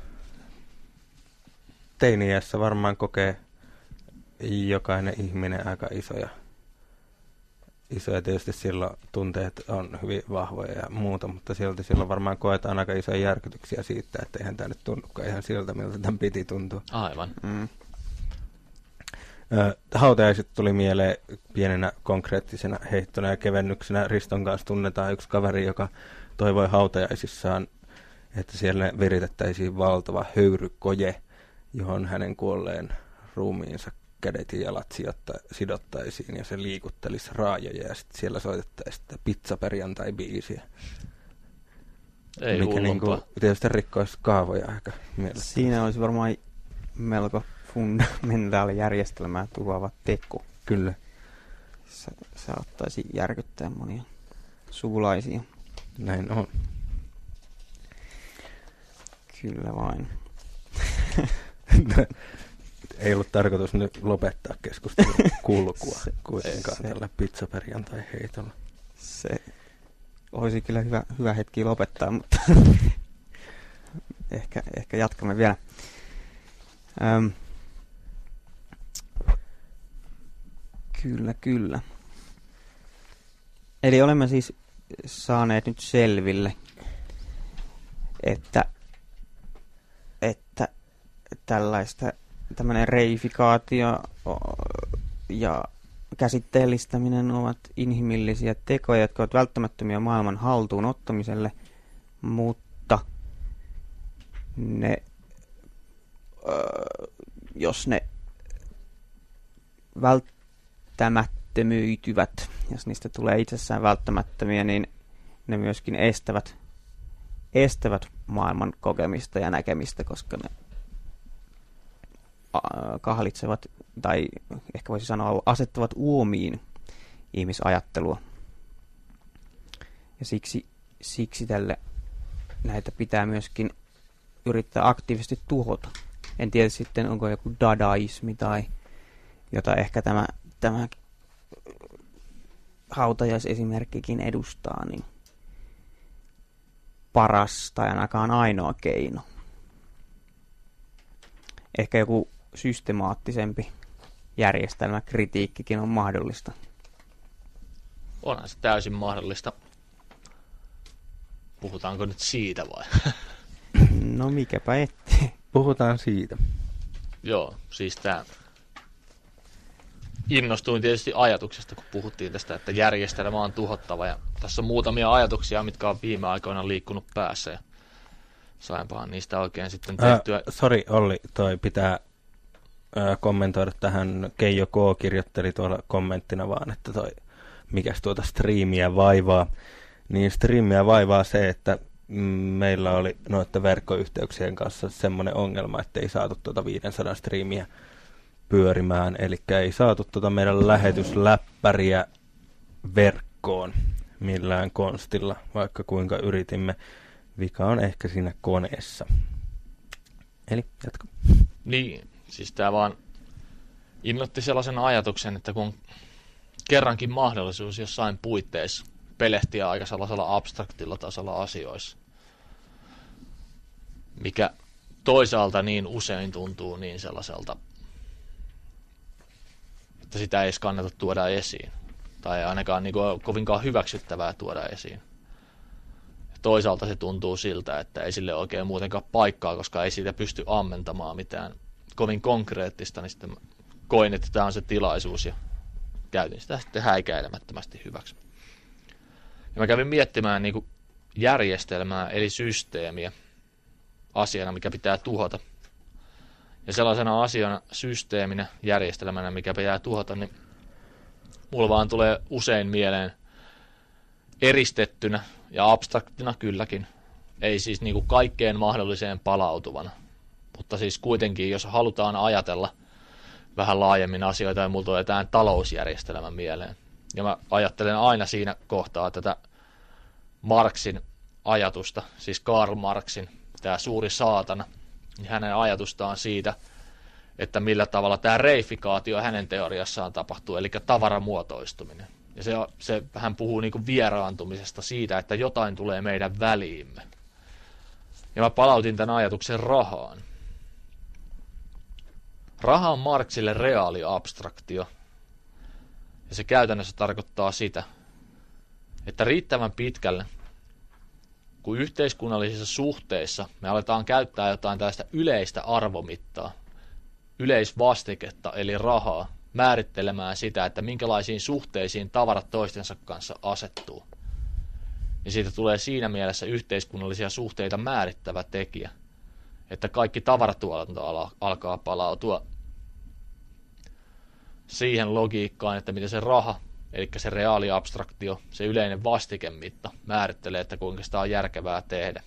teini-iässä varmaan kokee jokainen ihminen aika isoja. Isoja tietysti silloin tunteet on hyvin vahvoja ja muuta, mutta silti silloin varmaan koetaan aika isoja järkytyksiä siitä, että eihän tämä nyt tunnukaan ihan siltä, miltä tämän piti tuntua. Aivan. Mm. Hautajaiset tuli mieleen pienenä konkreettisena heittona ja kevennyksenä. Riston kanssa tunnetaan yksi kaveri, joka toivoi hautajaisissaan, että siellä viritettäisiin valtava höyrykoje, johon hänen kuolleen ruumiinsa kädet ja jalat sidottaisiin ja se liikuttelisi raajoja ja sitten siellä soitettaisiin sitä pizzaperjantai-biisiä. Ei mikä niinku tietysti rikkoisi kaavoja aika mielestäni. Siinä olisi varmaan melko fundamentaali järjestelmää tuhoava teko. Kyllä. Se saattaisi järkyttää monia sukulaisia. Näin on. Kyllä vain. Ei ollut tarkoitus nyt lopettaa keskustelua kulkua kuitenkaan se, tällä pizzaperjantai-heitolla. Se olisi kyllä hyvä, hyvä hetki lopettaa, mutta ehkä, ehkä jatkamme vielä. Öm. Kyllä, kyllä. Eli olemme siis saaneet nyt selville, että, että tällaista tämmöinen reifikaatio ja käsitteellistäminen ovat inhimillisiä tekoja, jotka ovat välttämättömiä maailman haltuun ottamiselle, mutta ne, jos ne välttämättömyytyvät, jos niistä tulee itsessään välttämättömiä, niin ne myöskin estävät, estävät maailman kokemista ja näkemistä, koska ne kahlitsevat, tai ehkä voisi sanoa asettavat uomiin ihmisajattelua. Ja siksi, siksi tälle näitä pitää myöskin yrittää aktiivisesti tuhota. En tiedä sitten, onko joku dadaismi tai jota ehkä tämä, tämä hautajaisesimerkkikin edustaa, niin paras tai ainakaan ainoa keino. Ehkä joku systemaattisempi järjestelmäkritiikkikin on mahdollista. Onhan se täysin mahdollista. Puhutaanko nyt siitä vai? No mikäpä ettei. Puhutaan siitä. Joo, siis tämä. Innostuin tietysti ajatuksesta, kun puhuttiin tästä, että järjestelmä on tuhottava. Ja tässä on muutamia ajatuksia, mitkä on viime aikoina liikkunut päässä. Ja sainpahan niistä oikein sitten tehtyä. Äh, Sori Olli, toi pitää äh, kommentoida tähän. Keijo K. kirjoitteli tuolla kommenttina vaan, että toi mikäs tuota striimiä vaivaa. Niin striimiä vaivaa se, että mm, meillä oli noiden verkkoyhteyksien kanssa semmoinen ongelma, että ei saatu tuota viisisataa striimiä pyörimään. Eli ei saatu tuota meidän lähetysläppäriä verkkoon millään konstilla, vaikka kuinka yritimme. Vika on ehkä siinä koneessa. Eli jatka. Niin, siis tämä vaan innoitti sellaisen ajatuksen, että kun kerrankin mahdollisuus jossain puitteissa pelehtiä aika sellaisella abstraktilla tasolla asioissa, mikä toisaalta niin usein tuntuu niin sellaiselta, että sitä ei edes kannata tuoda esiin. Tai ainakaan niin kuin kovinkaan hyväksyttävää tuoda esiin. toisaalta se tuntuu siltä, että ei sille oikein muutenkaan paikkaa, koska ei siitä pysty ammentamaan mitään kovin konkreettista, niin sitten koin, että tämä on se tilaisuus ja käytin sitä sitten häikäilemättömästi hyväksi. Ja mä kävin miettimään niin kuin järjestelmää eli systeemiä asiana, mikä pitää tuhota. Ja sellaisena asiana, systeeminä, järjestelmänä, mikä pitää tuhota, niin mulla vaan tulee usein mieleen eristettynä ja abstraktina kylläkin. Ei siis niin kuin kaikkeen mahdolliseen palautuvana. Mutta siis kuitenkin, jos halutaan ajatella vähän laajemmin asioita, ja mulla tulee tämän talousjärjestelmä mieleen. Ja mä ajattelen aina siinä kohtaa tätä Marxin ajatusta, siis Karl Marxin, tämä suuri saatana, niin hänen ajatustaan siitä, että millä tavalla tämä reifikaatio hänen teoriassaan tapahtuu, eli tavaramuotoistuminen. Ja se, se, hän puhuu niin kuin vieraantumisesta siitä, että jotain tulee meidän väliimme. Ja mä palautin tämän ajatuksen rahaan. Raha on Marxille reaali abstraktio. Ja se käytännössä tarkoittaa sitä, että riittävän pitkälle, kun yhteiskunnallisissa suhteissa me aletaan käyttää jotain tällaista yleistä arvomittaa, yleisvastiketta eli rahaa, määrittelemään sitä, että minkälaisiin suhteisiin tavarat toistensa kanssa asettuu. Ja siitä tulee siinä mielessä yhteiskunnallisia suhteita määrittävä tekijä, että kaikki tavaratuotanto alkaa palautua siihen logiikkaan, että miten se raha, eli se reaali abstraktio, se yleinen vastikemitta, määrittelee, että kuinka sitä on järkevää tehdä.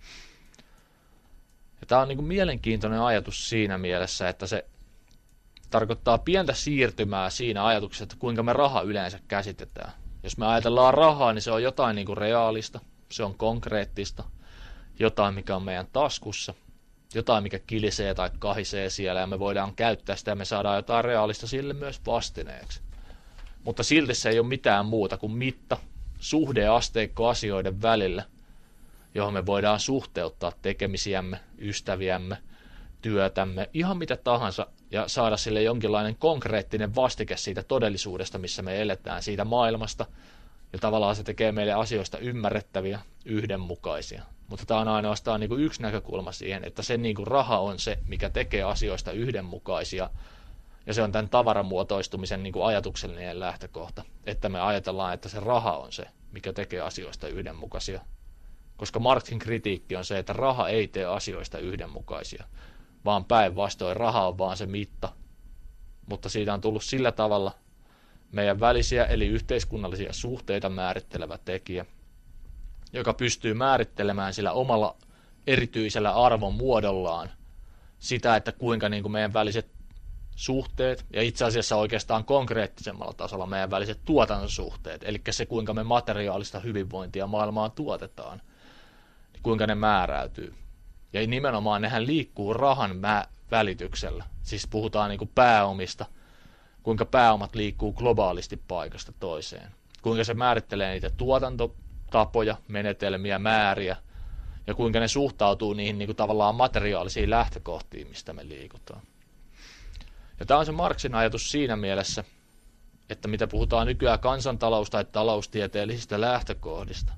Ja tämä on niin kuin mielenkiintoinen ajatus siinä mielessä, että se tarkoittaa pientä siirtymää siinä ajatuksessa, että kuinka me raha yleensä käsitetään. Jos me ajatellaan rahaa, niin se on jotain niin kuin reaalista, se on konkreettista, jotain mikä on meidän taskussa, jotain mikä kilisee tai kahisee siellä ja me voidaan käyttää sitä ja me saadaan jotain reaalista sille myös vastineeksi. Mutta silti se ei ole mitään muuta kuin mitta, suhdeasteikko asioiden välillä, johon me voidaan suhteuttaa tekemisiämme, ystäviämme, työtämme, ihan mitä tahansa, ja saada sille jonkinlainen konkreettinen vastike siitä todellisuudesta, missä me eletään, siitä maailmasta, ja tavallaan se tekee meille asioista ymmärrettäviä, yhdenmukaisia. Mutta tämä on ainoastaan niin kuin yksi näkökulma siihen, että se niin kuin raha on se, mikä tekee asioista yhdenmukaisia, ja se on tämän tavaramuotoistumisen niin kuin ajatuksellinen lähtökohta, että me ajatellaan, että se raha on se, mikä tekee asioista yhdenmukaisia. Koska Marxin kritiikki on se, että raha ei tee asioista yhdenmukaisia, vaan päinvastoin raha on vaan se mitta. Mutta siitä on tullut sillä tavalla meidän välisiä eli yhteiskunnallisia suhteita määrittelevä tekijä, joka pystyy määrittelemään sillä omalla erityisellä arvon muodollaan sitä, että kuinka niin kuin meidän väliset suhteet, ja itse asiassa oikeastaan konkreettisemmalla tasolla meidän väliset tuotantosuhteet, eli se kuinka me materiaalista hyvinvointia maailmaan tuotetaan, kuinka ne määräytyy. Ja nimenomaan nehän liikkuu rahan mä- välityksellä. Siis puhutaan niin kuin pääomista, kuinka pääomat liikkuu globaalisti paikasta toiseen. Kuinka se määrittelee niitä tuotantotapoja, menetelmiä, määriä, ja kuinka ne suhtautuu niihin niin kuin tavallaan materiaalisiin lähtökohtiin, mistä me liikutaan. Ja tämä on se Marxin ajatus siinä mielessä, että mitä puhutaan nykyään kansantalous- tai taloustieteellisistä lähtökohdista,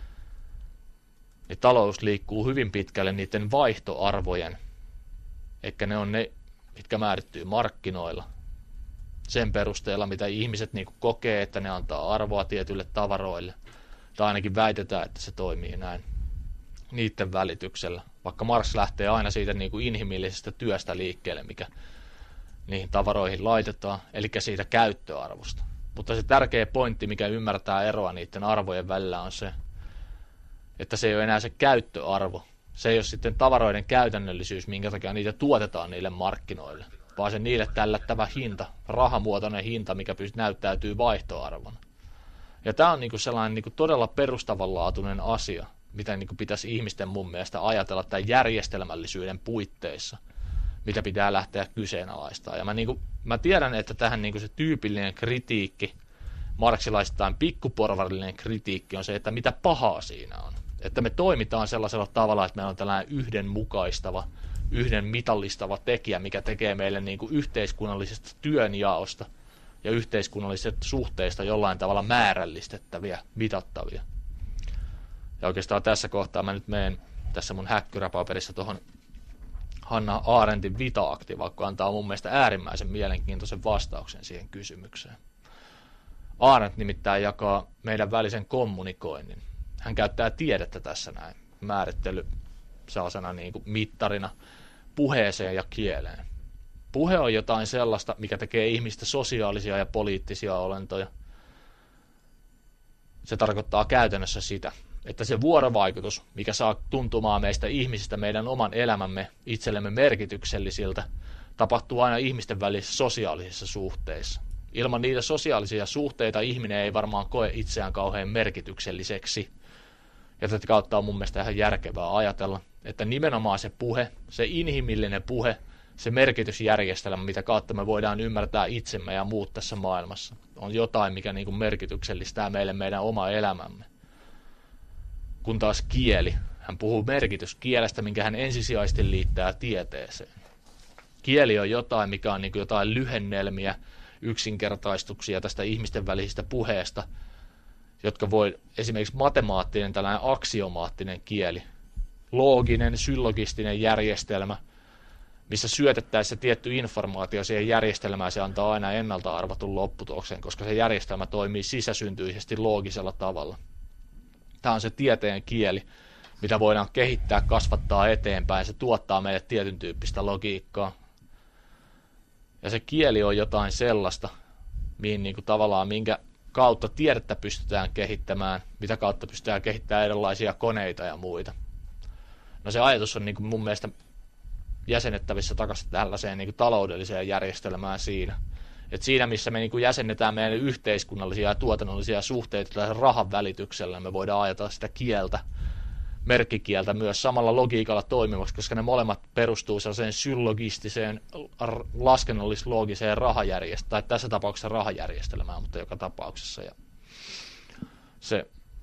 niin talous liikkuu hyvin pitkälle niiden vaihtoarvojen, eikä ne on ne, mitkä määrittyy markkinoilla, sen perusteella, mitä ihmiset niin kuin kokee, että ne antaa arvoa tietyille tavaroille, tai ainakin väitetään, että se toimii näin niiden välityksellä, vaikka Marx lähtee aina siitä niin kuin inhimillisestä työstä liikkeelle, mikä niihin tavaroihin laitetaan, eli siitä käyttöarvosta. Mutta se tärkeä pointti, mikä ymmärtää eroa niiden arvojen välillä, on se, että se ei ole enää se käyttöarvo. Se ei ole sitten tavaroiden käytännöllisyys, minkä takia niitä tuotetaan niille markkinoille, vaan se niille tällättävä hinta, rahamuotoinen hinta, mikä näyttäytyy vaihtoarvona. Ja tämä on niinku sellainen niinku todella perustavanlaatuinen asia, mitä niinku pitäisi ihmisten mun mielestä ajatella tämän järjestelmällisyyden puitteissa, mitä pitää lähteä kyseenalaistaa. Ja mä, niinku, mä tiedän, että tähän niinku se tyypillinen kritiikki, marksilaistain pikkuporvarillinen kritiikki on se, että mitä pahaa siinä on. Että me toimitaan sellaisella tavalla, että meillä on tällainen yhdenmukaistava, yhden mitallistava tekijä, mikä tekee meille niin kuin yhteiskunnallisesta työnjaosta ja yhteiskunnallisista suhteista jollain tavalla määrällistettäviä, mitattavia. Ja oikeastaan tässä kohtaa mä nyt menen tässä mun häkkyräpaperissa tuohon Hannah Arendtin vita-aktivaan, kun antaa mun mielestä äärimmäisen mielenkiintoisen vastauksen siihen kysymykseen. Arendt nimittäin jakaa meidän välisen kommunikoinnin. Hän käyttää tiedettä tässä näin määrittely sellaisena niin kuin mittarina puheeseen ja kieleen. Puhe on jotain sellaista, mikä tekee ihmistä sosiaalisia ja poliittisia olentoja. Se tarkoittaa käytännössä sitä, että se vuorovaikutus, mikä saa tuntumaan meistä ihmisistä meidän oman elämämme itsellemme merkityksellisiltä, tapahtuu aina ihmisten välisissä sosiaalisissa suhteissa. Ilman niitä sosiaalisia suhteita ihminen ei varmaan koe itseään kauhean merkitykselliseksi. Ja tätä kautta on mun mielestä ihan järkevää ajatella, että nimenomaan se puhe, se inhimillinen puhe, se merkitysjärjestelmä, mitä kautta me voidaan ymmärtää itsemme ja muut tässä maailmassa, on jotain, mikä niin kuin merkityksellistää meille meidän oma elämämme. Kun taas kieli, hän puhuu merkityskielestä, minkä hän ensisijaisesti liittää tieteeseen. Kieli on jotain, mikä on niin kuin jotain lyhennelmiä, yksinkertaistuksia tästä ihmisten välisistä puheesta, jotka voi esimerkiksi matemaattinen, tällainen aksiomaattinen kieli, looginen, syllogistinen järjestelmä, missä syötettäessä tietty informaatio siihen järjestelmään, se antaa aina ennalta arvatun lopputuloksen, koska se järjestelmä toimii sisäsyntyisesti loogisella tavalla. Tämä on se tieteen kieli, mitä voidaan kehittää, kasvattaa eteenpäin. Se tuottaa meille tietyn tyyppistä logiikkaa. Ja se kieli on jotain sellaista, mihin niin kuin tavallaan minkä kautta tiedettä pystytään kehittämään, mitä kautta pystytään kehittämään erilaisia koneita ja muita. No se ajatus on niin kuin mun mielestä jäsennettävissä takaisin tällaiseen niin kuin taloudelliseen järjestelmään siinä. Et siinä, missä me niin kuin jäsennetään meidän yhteiskunnallisia ja tuotannollisia suhteita rahan välityksellä, me voidaan ajatella sitä kieltä, merkkikieltä myös samalla logiikalla toimivaksi, koska ne molemmat perustuu sellaiseen syllogistiseen, laskennallis-loogiseen rahajärjestelmään, tai tässä tapauksessa rahajärjestelmään, mutta joka tapauksessa. Ja se,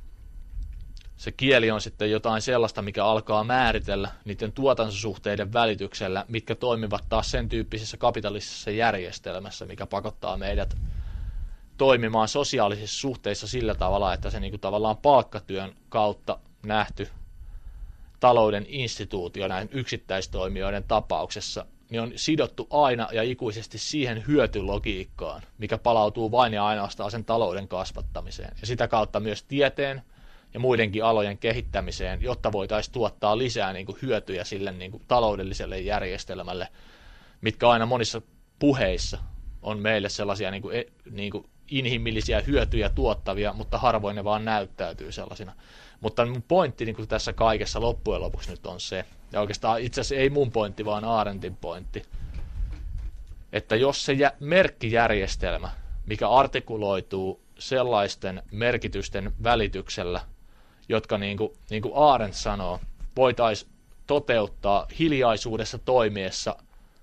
se kieli on sitten jotain sellaista, mikä alkaa määritellä niiden tuotantosuhteiden välityksellä, mitkä toimivat taas sen tyyppisessä kapitalistisessa järjestelmässä, mikä pakottaa meidät toimimaan sosiaalisissa suhteissa sillä tavalla, että se niin kuin tavallaan palkkatyön kautta nähty talouden instituutio näin yksittäistoimijoiden tapauksessa, niin on sidottu aina ja ikuisesti siihen hyötylogiikkaan, mikä palautuu vain ja ainoastaan sen talouden kasvattamiseen. Ja sitä kautta myös tieteen ja muidenkin alojen kehittämiseen, jotta voitaisiin tuottaa lisää niin kuin hyötyjä sille niin kuin taloudelliselle järjestelmälle, mitkä aina monissa puheissa on meille sellaisia niin kuin, niin kuin inhimillisiä hyötyjä tuottavia, mutta harvoin ne vaan näyttäytyy sellaisina. Mutta mun pointti niin kuin tässä kaikessa loppujen lopuksi nyt on se, ja oikeastaan itse asiassa ei mun pointti, vaan Arendtin pointti, että jos se jä- merkkijärjestelmä, mikä artikuloituu sellaisten merkitysten välityksellä, jotka niin kuin, niin kuin Arendt sanoo, voitaisiin toteuttaa hiljaisuudessa toimiessa,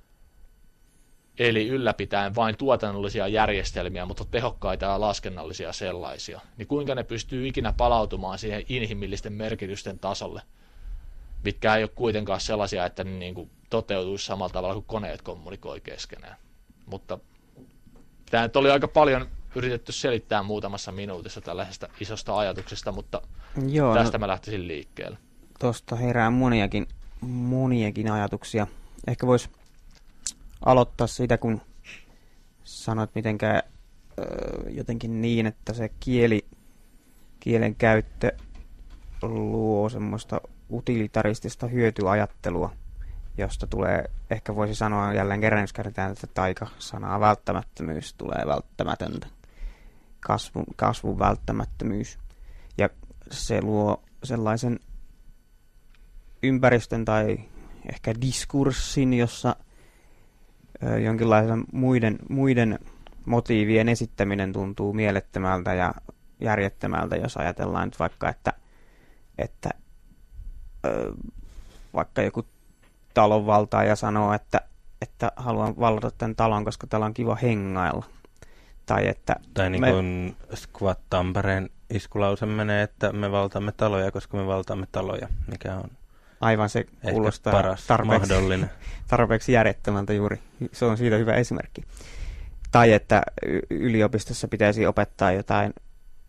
eli ylläpitäen vain tuotannollisia järjestelmiä, mutta tehokkaita ja laskennallisia sellaisia, niin kuinka ne pystyy ikinä palautumaan siihen inhimillisten merkitysten tasolle, mitkä ei ole kuitenkaan sellaisia, että ne niin kuin toteutuisi samalla tavalla kuin koneet kommunikoi keskenään. Mutta tämä nyt oli aika paljon yritetty selittää muutamassa minuutissa tällaisesta isosta ajatuksesta, mutta Joo, tästä no, mä lähtisin liikkeelle. Tuosta herää moniakin, moniakin ajatuksia. Ehkä voisi aloittaa siitä, kun sanoit mitenkään öö, jotenkin niin, että se kieli, kielen käyttö luo semmoista utilitaristista hyötyajattelua, josta tulee, ehkä voisi sanoa jälleen kerran, jos käytetään tätä taikasanaa, välttämättömyys tulee välttämätöntä. Kasvun, kasvun välttämättömyys. Ja se luo sellaisen ympäristön tai ehkä diskurssin, jossa ö, jonkinlaisen muiden, muiden motiivien esittäminen tuntuu mielettömältä ja järjettömältä, jos ajatellaan nyt vaikka, että, että ö, vaikka joku talonvaltaaja sanoo, että, että haluan vallata tämän talon, koska täällä on kiva hengailla. Tai, että tai niin kuin me... Squat Tampereen iskulause menee, että me valtaamme taloja, koska me valtaamme taloja, mikä on aivan se kuulostaa paras tarpeeksi, mahdollinen. tarpeeksi järjettömältä juuri. Se on siitä hyvä esimerkki. Tai että yliopistossa pitäisi opettaa jotain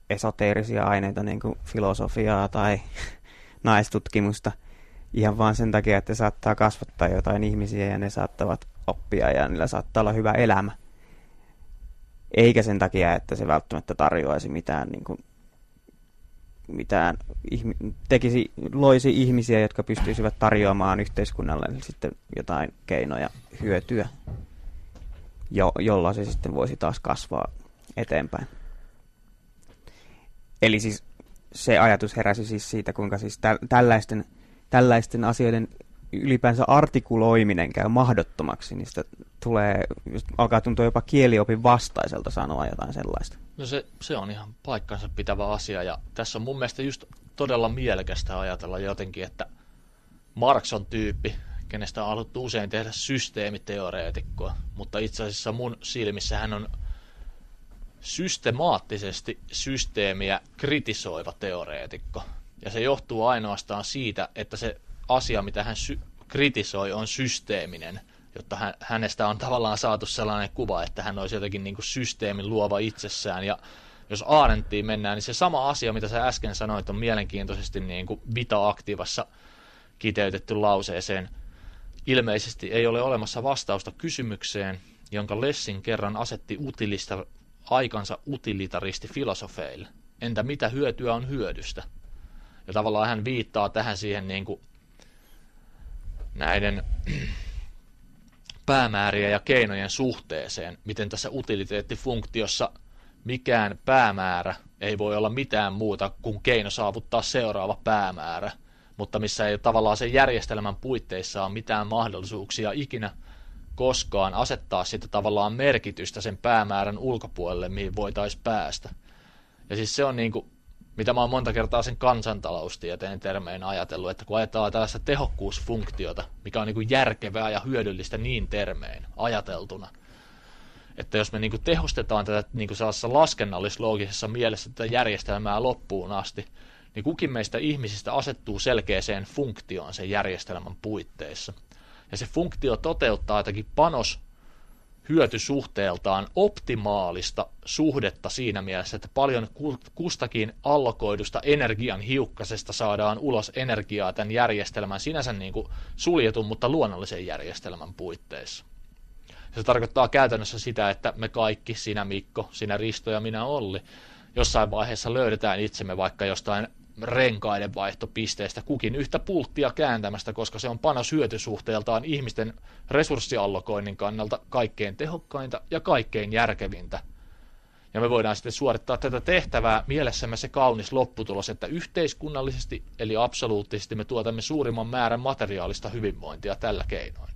esoteerisia aineita, niin kuin filosofiaa tai naistutkimusta, ihan vaan sen takia, että saattaa kasvattaa jotain ihmisiä ja ne saattavat oppia ja niillä saattaa olla hyvä elämä. Eikä sen takia, että se välttämättä tarjoaisi mitään, niin kuin, mitään tekisi, loisi ihmisiä, jotka pystyisivät tarjoamaan yhteiskunnalle sitten jotain keinoja hyötyä, jo, jolla se sitten voisi taas kasvaa eteenpäin. Eli siis se ajatus heräsi siis siitä, kuinka siis tä- tällaisten, tällaisten asioiden ylipäänsä artikuloiminen käy mahdottomaksi, niin sitä tulee, alkaa tuntua jopa kieliopin vastaiselta sanoa jotain sellaista. No se, se on ihan paikkansa pitävä asia, ja tässä on mun mielestä just todella mielekästä ajatella jotenkin, että Marx on tyyppi, kenestä on haluttu usein tehdä systeemiteoreetikkoa, mutta itse asiassa mun silmissä hän on systemaattisesti systeemiä kritisoiva teoreetikko. Ja se johtuu ainoastaan siitä, että se asia, mitä hän sy- kritisoi, on systeeminen, jotta hän, hänestä on tavallaan saatu sellainen kuva, että hän olisi jotenkin niin kuin systeemin luova itsessään. Ja jos Arendtiin mennään, niin se sama asia, mitä sä äsken sanoit, on mielenkiintoisesti niin kuin Vita Activassa kiteytetty lauseeseen. Ilmeisesti ei ole olemassa vastausta kysymykseen, jonka Lessing kerran asetti utilista aikansa utilitaristi filosofeille. Entä mitä hyötyä on hyödystä? Ja tavallaan hän viittaa tähän siihen niin kuin näiden päämäärien ja keinojen suhteeseen, miten tässä utiliteettifunktiossa mikään päämäärä ei voi olla mitään muuta kuin keino saavuttaa seuraava päämäärä, mutta missä ei tavallaan sen järjestelmän puitteissa ole mitään mahdollisuuksia ikinä koskaan asettaa sitä tavallaan merkitystä sen päämäärän ulkopuolelle, mihin voitaisiin päästä. Ja siis se on niin kuin, mitä mä oon monta kertaa sen kansantaloustieteen termein ajatellut, että kun ajatellaan tällaista tehokkuusfunktiota, mikä on niin kuin järkevää ja hyödyllistä niin termein ajateltuna, että jos me niin kuin tehostetaan tätä niin kuin sellaisessa laskennallis-loogisessa mielessä tätä järjestelmää loppuun asti, niin kukin meistä ihmisistä asettuu selkeäseen funktioon sen järjestelmän puitteissa. Ja se funktio toteuttaa jotakin panos hyötysuhteeltaan optimaalista suhdetta siinä mielessä, että paljon kustakin allokoidusta energian hiukkasesta saadaan ulos energiaa tämän järjestelmän sinänsä niin kuin suljetun, mutta luonnollisen järjestelmän puitteissa. Ja se tarkoittaa käytännössä sitä, että me kaikki, sinä Mikko, sinä Risto ja minä Olli, jossain vaiheessa löydetään itsemme vaikka jostain renkaiden vaihtopisteestä kukin yhtä pulttia kääntämästä, koska se on panos hyötysuhteeltaan ihmisten resurssiallokoinnin kannalta kaikkein tehokkainta ja kaikkein järkevintä. Ja me voidaan sitten suorittaa tätä tehtävää mielessämme se kaunis lopputulos, että yhteiskunnallisesti eli absoluuttisesti me tuotamme suurimman määrän materiaalista hyvinvointia tällä keinoin.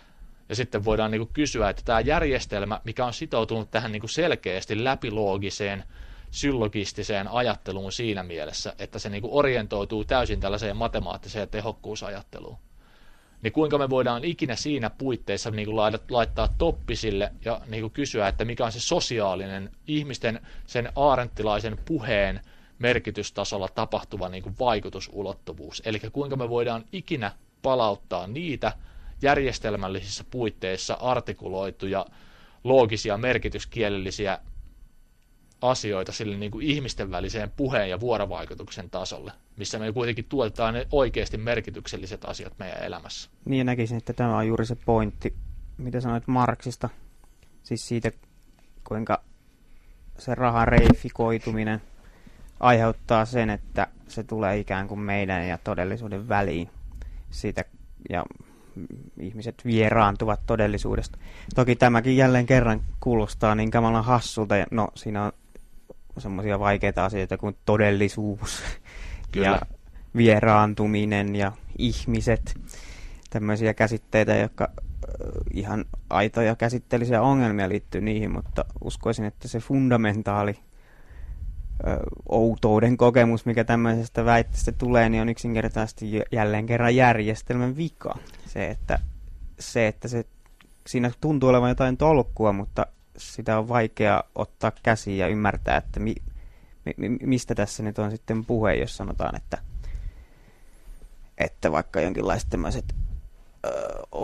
Ja sitten voidaan niin kuin kysyä, että tämä järjestelmä, mikä on sitoutunut tähän niin kuin selkeästi läpiloogiseen syllogistiseen ajatteluun siinä mielessä, että se niin kuin orientoituu täysin tällaiseen matemaattiseen tehokkuusajatteluun. Niin kuinka me voidaan ikinä siinä puitteissa niin kuin laittaa toppisille ja niin kuin kysyä, että mikä on se sosiaalinen ihmisten sen aarenttilaisen puheen merkitystasolla tapahtuva niin kuin vaikutusulottuvuus. Eli kuinka me voidaan ikinä palauttaa niitä järjestelmällisissä puitteissa artikuloituja loogisia merkityskielellisiä asioita sille niin kuin ihmisten väliseen puheen ja vuorovaikutuksen tasolle, missä me kuitenkin tuotetaan ne oikeasti merkitykselliset asiat meidän elämässä. Niin näkisin, että tämä on juuri se pointti, mitä sanoit Marxista, siis siitä, kuinka se rahan reifikoituminen aiheuttaa sen, että se tulee ikään kuin meidän ja todellisuuden väliin siitä, ja ihmiset vieraantuvat todellisuudesta. Toki tämäkin jälleen kerran kuulostaa niin kamalan hassulta, ja no siinä on semmoisia vaikeita asioita kuin todellisuus Kyllä. ja vieraantuminen ja ihmiset, tämmöisiä käsitteitä, jotka ihan aitoja käsitteellisiä ongelmia liittyy niihin, mutta uskoisin, että se fundamentaali ö, outouden kokemus, mikä tämmöisestä väitteestä tulee, niin on yksinkertaisesti jälleen kerran järjestelmän vika. Se, että se, että se, siinä tuntuu olevan jotain tolkkua, mutta sitä on vaikea ottaa käsiin ja ymmärtää, että mi, mi, mistä tässä nyt on sitten puhe, jos sanotaan, että, että vaikka jonkinlaiset tämmöiset ö,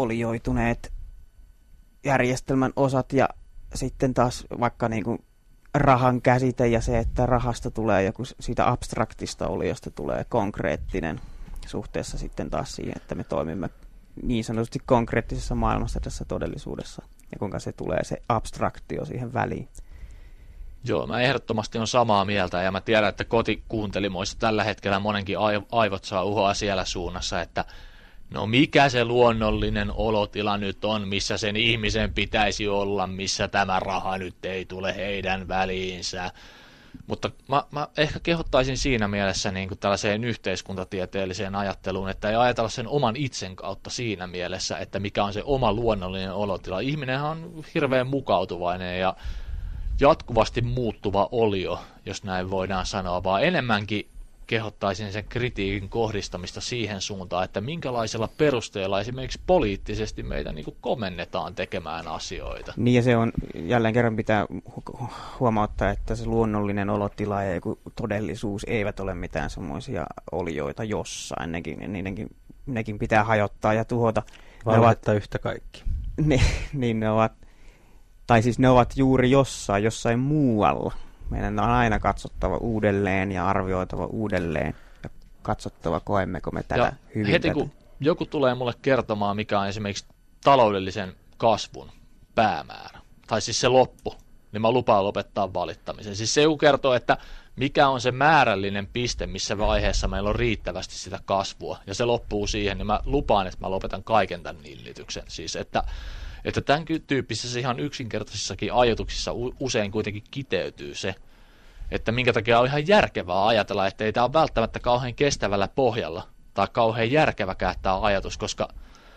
olioituneet järjestelmän osat ja sitten taas vaikka niin kuin rahan käsite ja se, että rahasta tulee joku siitä abstraktista oliosta tulee konkreettinen suhteessa sitten taas siihen, että me toimimme niin sanotusti konkreettisessa maailmassa tässä todellisuudessa ja kuinka se tulee se abstraktio siihen väliin. Joo, mä ehdottomasti on samaa mieltä ja mä tiedän, että kotikuuntelimoissa tällä hetkellä monenkin aivot saa uhoa siellä suunnassa, että no mikä se luonnollinen olotila nyt on, missä sen ihmisen pitäisi olla, missä tämä raha nyt ei tule heidän väliinsä. Mutta mä, mä ehkä kehottaisin siinä mielessä niin kuin tällaiseen yhteiskuntatieteelliseen ajatteluun, että ei ajatella sen oman itsen kautta siinä mielessä, että mikä on se oma luonnollinen olotila. Ihminenhän on hirveän mukautuvainen ja jatkuvasti muuttuva olio, jos näin voidaan sanoa, vaan enemmänkin kehottaisin sen kritiikin kohdistamista siihen suuntaan, että minkälaisella perusteella esimerkiksi poliittisesti meitä niin kuin komennetaan tekemään asioita. Niin ja se on, jälleen kerran pitää huomauttaa, että se luonnollinen olotila ja todellisuus eivät ole mitään semmoisia olioita jossain. Nekin, niidenkin, nekin pitää hajottaa ja tuhota. Valhetta yhtä kaikki. Ne, niin ne ovat, tai siis ne ovat juuri jossain, jossain muualla. Meidän on aina katsottava uudelleen ja arvioitava uudelleen ja katsottava, koemmeko me tätä hyvin. Heti kun joku tulee mulle kertomaan, mikä on esimerkiksi taloudellisen kasvun päämäärä, tai siis se loppu, niin mä lupaan lopettaa valittamisen. Siis se joku kertoo, että mikä on se määrällinen piste, missä vaiheessa meillä on riittävästi sitä kasvua, ja se loppuu siihen, niin mä lupaan, että mä lopetan kaiken tämän nillityksen. Siis että Että tämän tyyppisissä ihan yksinkertaisissakin ajatuksissa usein kuitenkin kiteytyy se, että minkä takia on ihan järkevää ajatella, että ei tämä ole välttämättä kauhean kestävällä pohjalla tai kauhean järkeväkään tämä ajatus, koska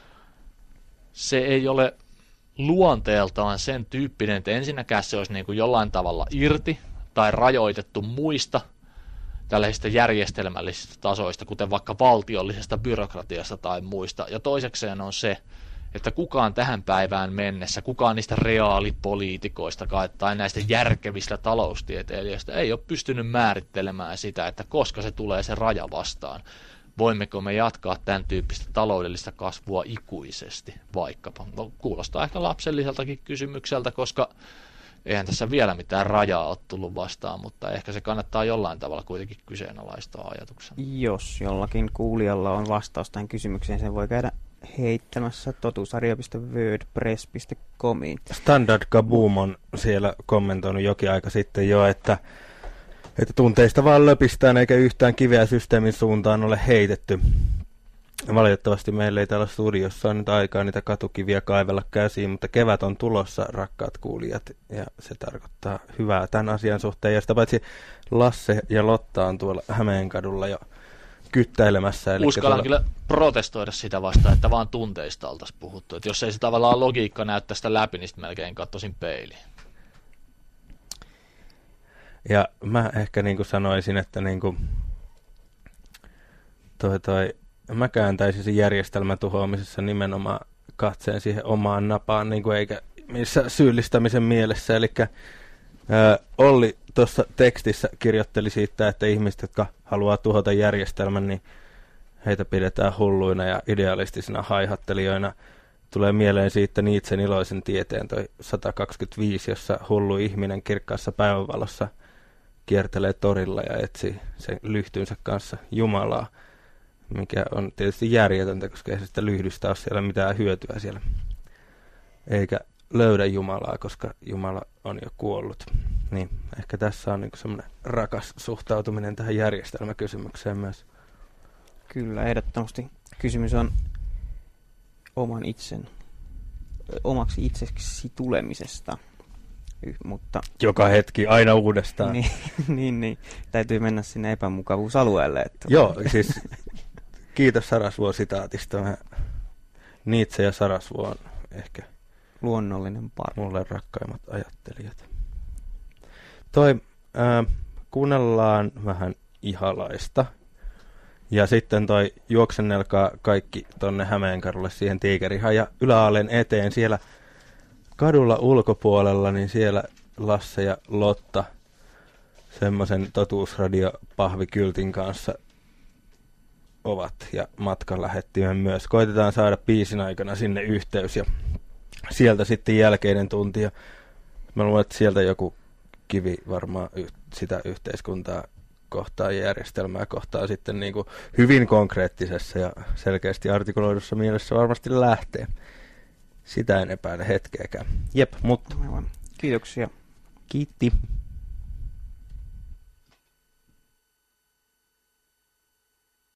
se ei ole luonteeltaan sen tyyppinen, että ensinnäkään se olisi niin kuin jollain tavalla irti tai rajoitettu muista tällaisista järjestelmällisistä tasoista, kuten vaikka valtiollisesta byrokratiasta tai muista. Ja toisekseen on se, että kukaan tähän päivään mennessä, kukaan niistä reaalipoliitikoista tai näistä järkevistä taloustieteilijöistä ei ole pystynyt määrittelemään sitä, että koska se tulee se raja vastaan. Voimmeko me jatkaa tämän tyyppistä taloudellista kasvua ikuisesti vaikkapa? No, kuulostaa ehkä lapselliseltakin kysymykseltä, koska eihän tässä vielä mitään rajaa ole tullut vastaan, mutta ehkä se kannattaa jollain tavalla kuitenkin kyseenalaistaa ajatuksena. Jos jollakin kuulijalla on vastaus tähän kysymykseen, sen voi käydä heittämässä totuusarja piste wordpress piste comiin. Standard Kaboom on siellä kommentoinut jokin aika sitten jo, että, että tunteista vaan löpistään eikä yhtään kiveä systeemin suuntaan ole heitetty. Valitettavasti meillä ei täällä studiossa ole nyt aikaa niitä katukiviä kaivella käsiin, mutta kevät on tulossa, rakkaat kuulijat, ja se tarkoittaa hyvää tämän asian suhteen. Ja sitä paitsi Lasse ja Lotta on tuolla Hämeenkadulla jo kyttäilemässä. Uskallan tuolla... kyllä protestoida sitä vastaan, että vaan tunteista oltaisiin puhuttu. Että jos ei se tavallaan logiikka näyttää sitä läpi, niin sitten melkein katsoisin peiliin. Ja mä ehkä niin kuin sanoisin, että niin kuin toi, toi, mä kääntäisin sen järjestelmän tuhoamisessa nimenomaan katseen siihen omaan napaan, niin kuin eikä missä syyllistämisen mielessä. Eli Olli tuossa tekstissä kirjoitteli siitä, että ihmiset, jotka haluaa tuhota järjestelmän, niin heitä pidetään hulluina ja idealistisina haihattelijoina. Tulee mieleen siitä Nietzschen iloisen tieteen toi sata kaksikymmentäviisi, jossa hullu ihminen kirkkaassa päivänvalossa kiertelee torilla ja etsii sen lyhtynsä kanssa Jumalaa, mikä on tietysti järjetöntä, koska ei sitä lyhdystä ole siellä mitään hyötyä siellä. Eikä löydä Jumalaa, koska Jumala on jo kuollut. Niin, ehkä tässä on niin semmoinen rakas suhtautuminen tähän järjestelmäkysymykseen myös. Kyllä, ehdottomasti kysymys on oman itsen, omaksi itseksi tulemisesta. Y- mutta joka hetki, aina uudestaan. niin, niin, niin, täytyy mennä sinne epämukavuusalueelle. Että Joo, siis kiitos Sarasvuon sitaatista. Mä Nietzsche ja Sarasvuo on ehkä luonnollinen pari. Mulle rakkaimmat ajattelijat. Toi, äh, kuunnellaan vähän Ihalaista. Ja sitten toi juoksennelkaa kaikki tonne Hämeenkadulle siihen Tiikerihan ja Yläaalen eteen. Siellä kadulla ulkopuolella, niin siellä Lasse ja Lotta semmoisen totuusradiopahvikyltin kanssa ovat. Ja matkan lähettimen myös. Koitetaan saada biisin aikana sinne yhteys ja sieltä sitten jälkeinen tunti. Ja mä luulen, että sieltä joku kivi varmaan y- sitä yhteiskuntaa kohtaan ja järjestelmää kohtaan sitten niin kuin hyvin konkreettisessa ja selkeästi artikuloidussa mielessä varmasti lähtee. Sitä en epäile hetkeäkään. Jep, mutta Kiitoksia. Kiitti.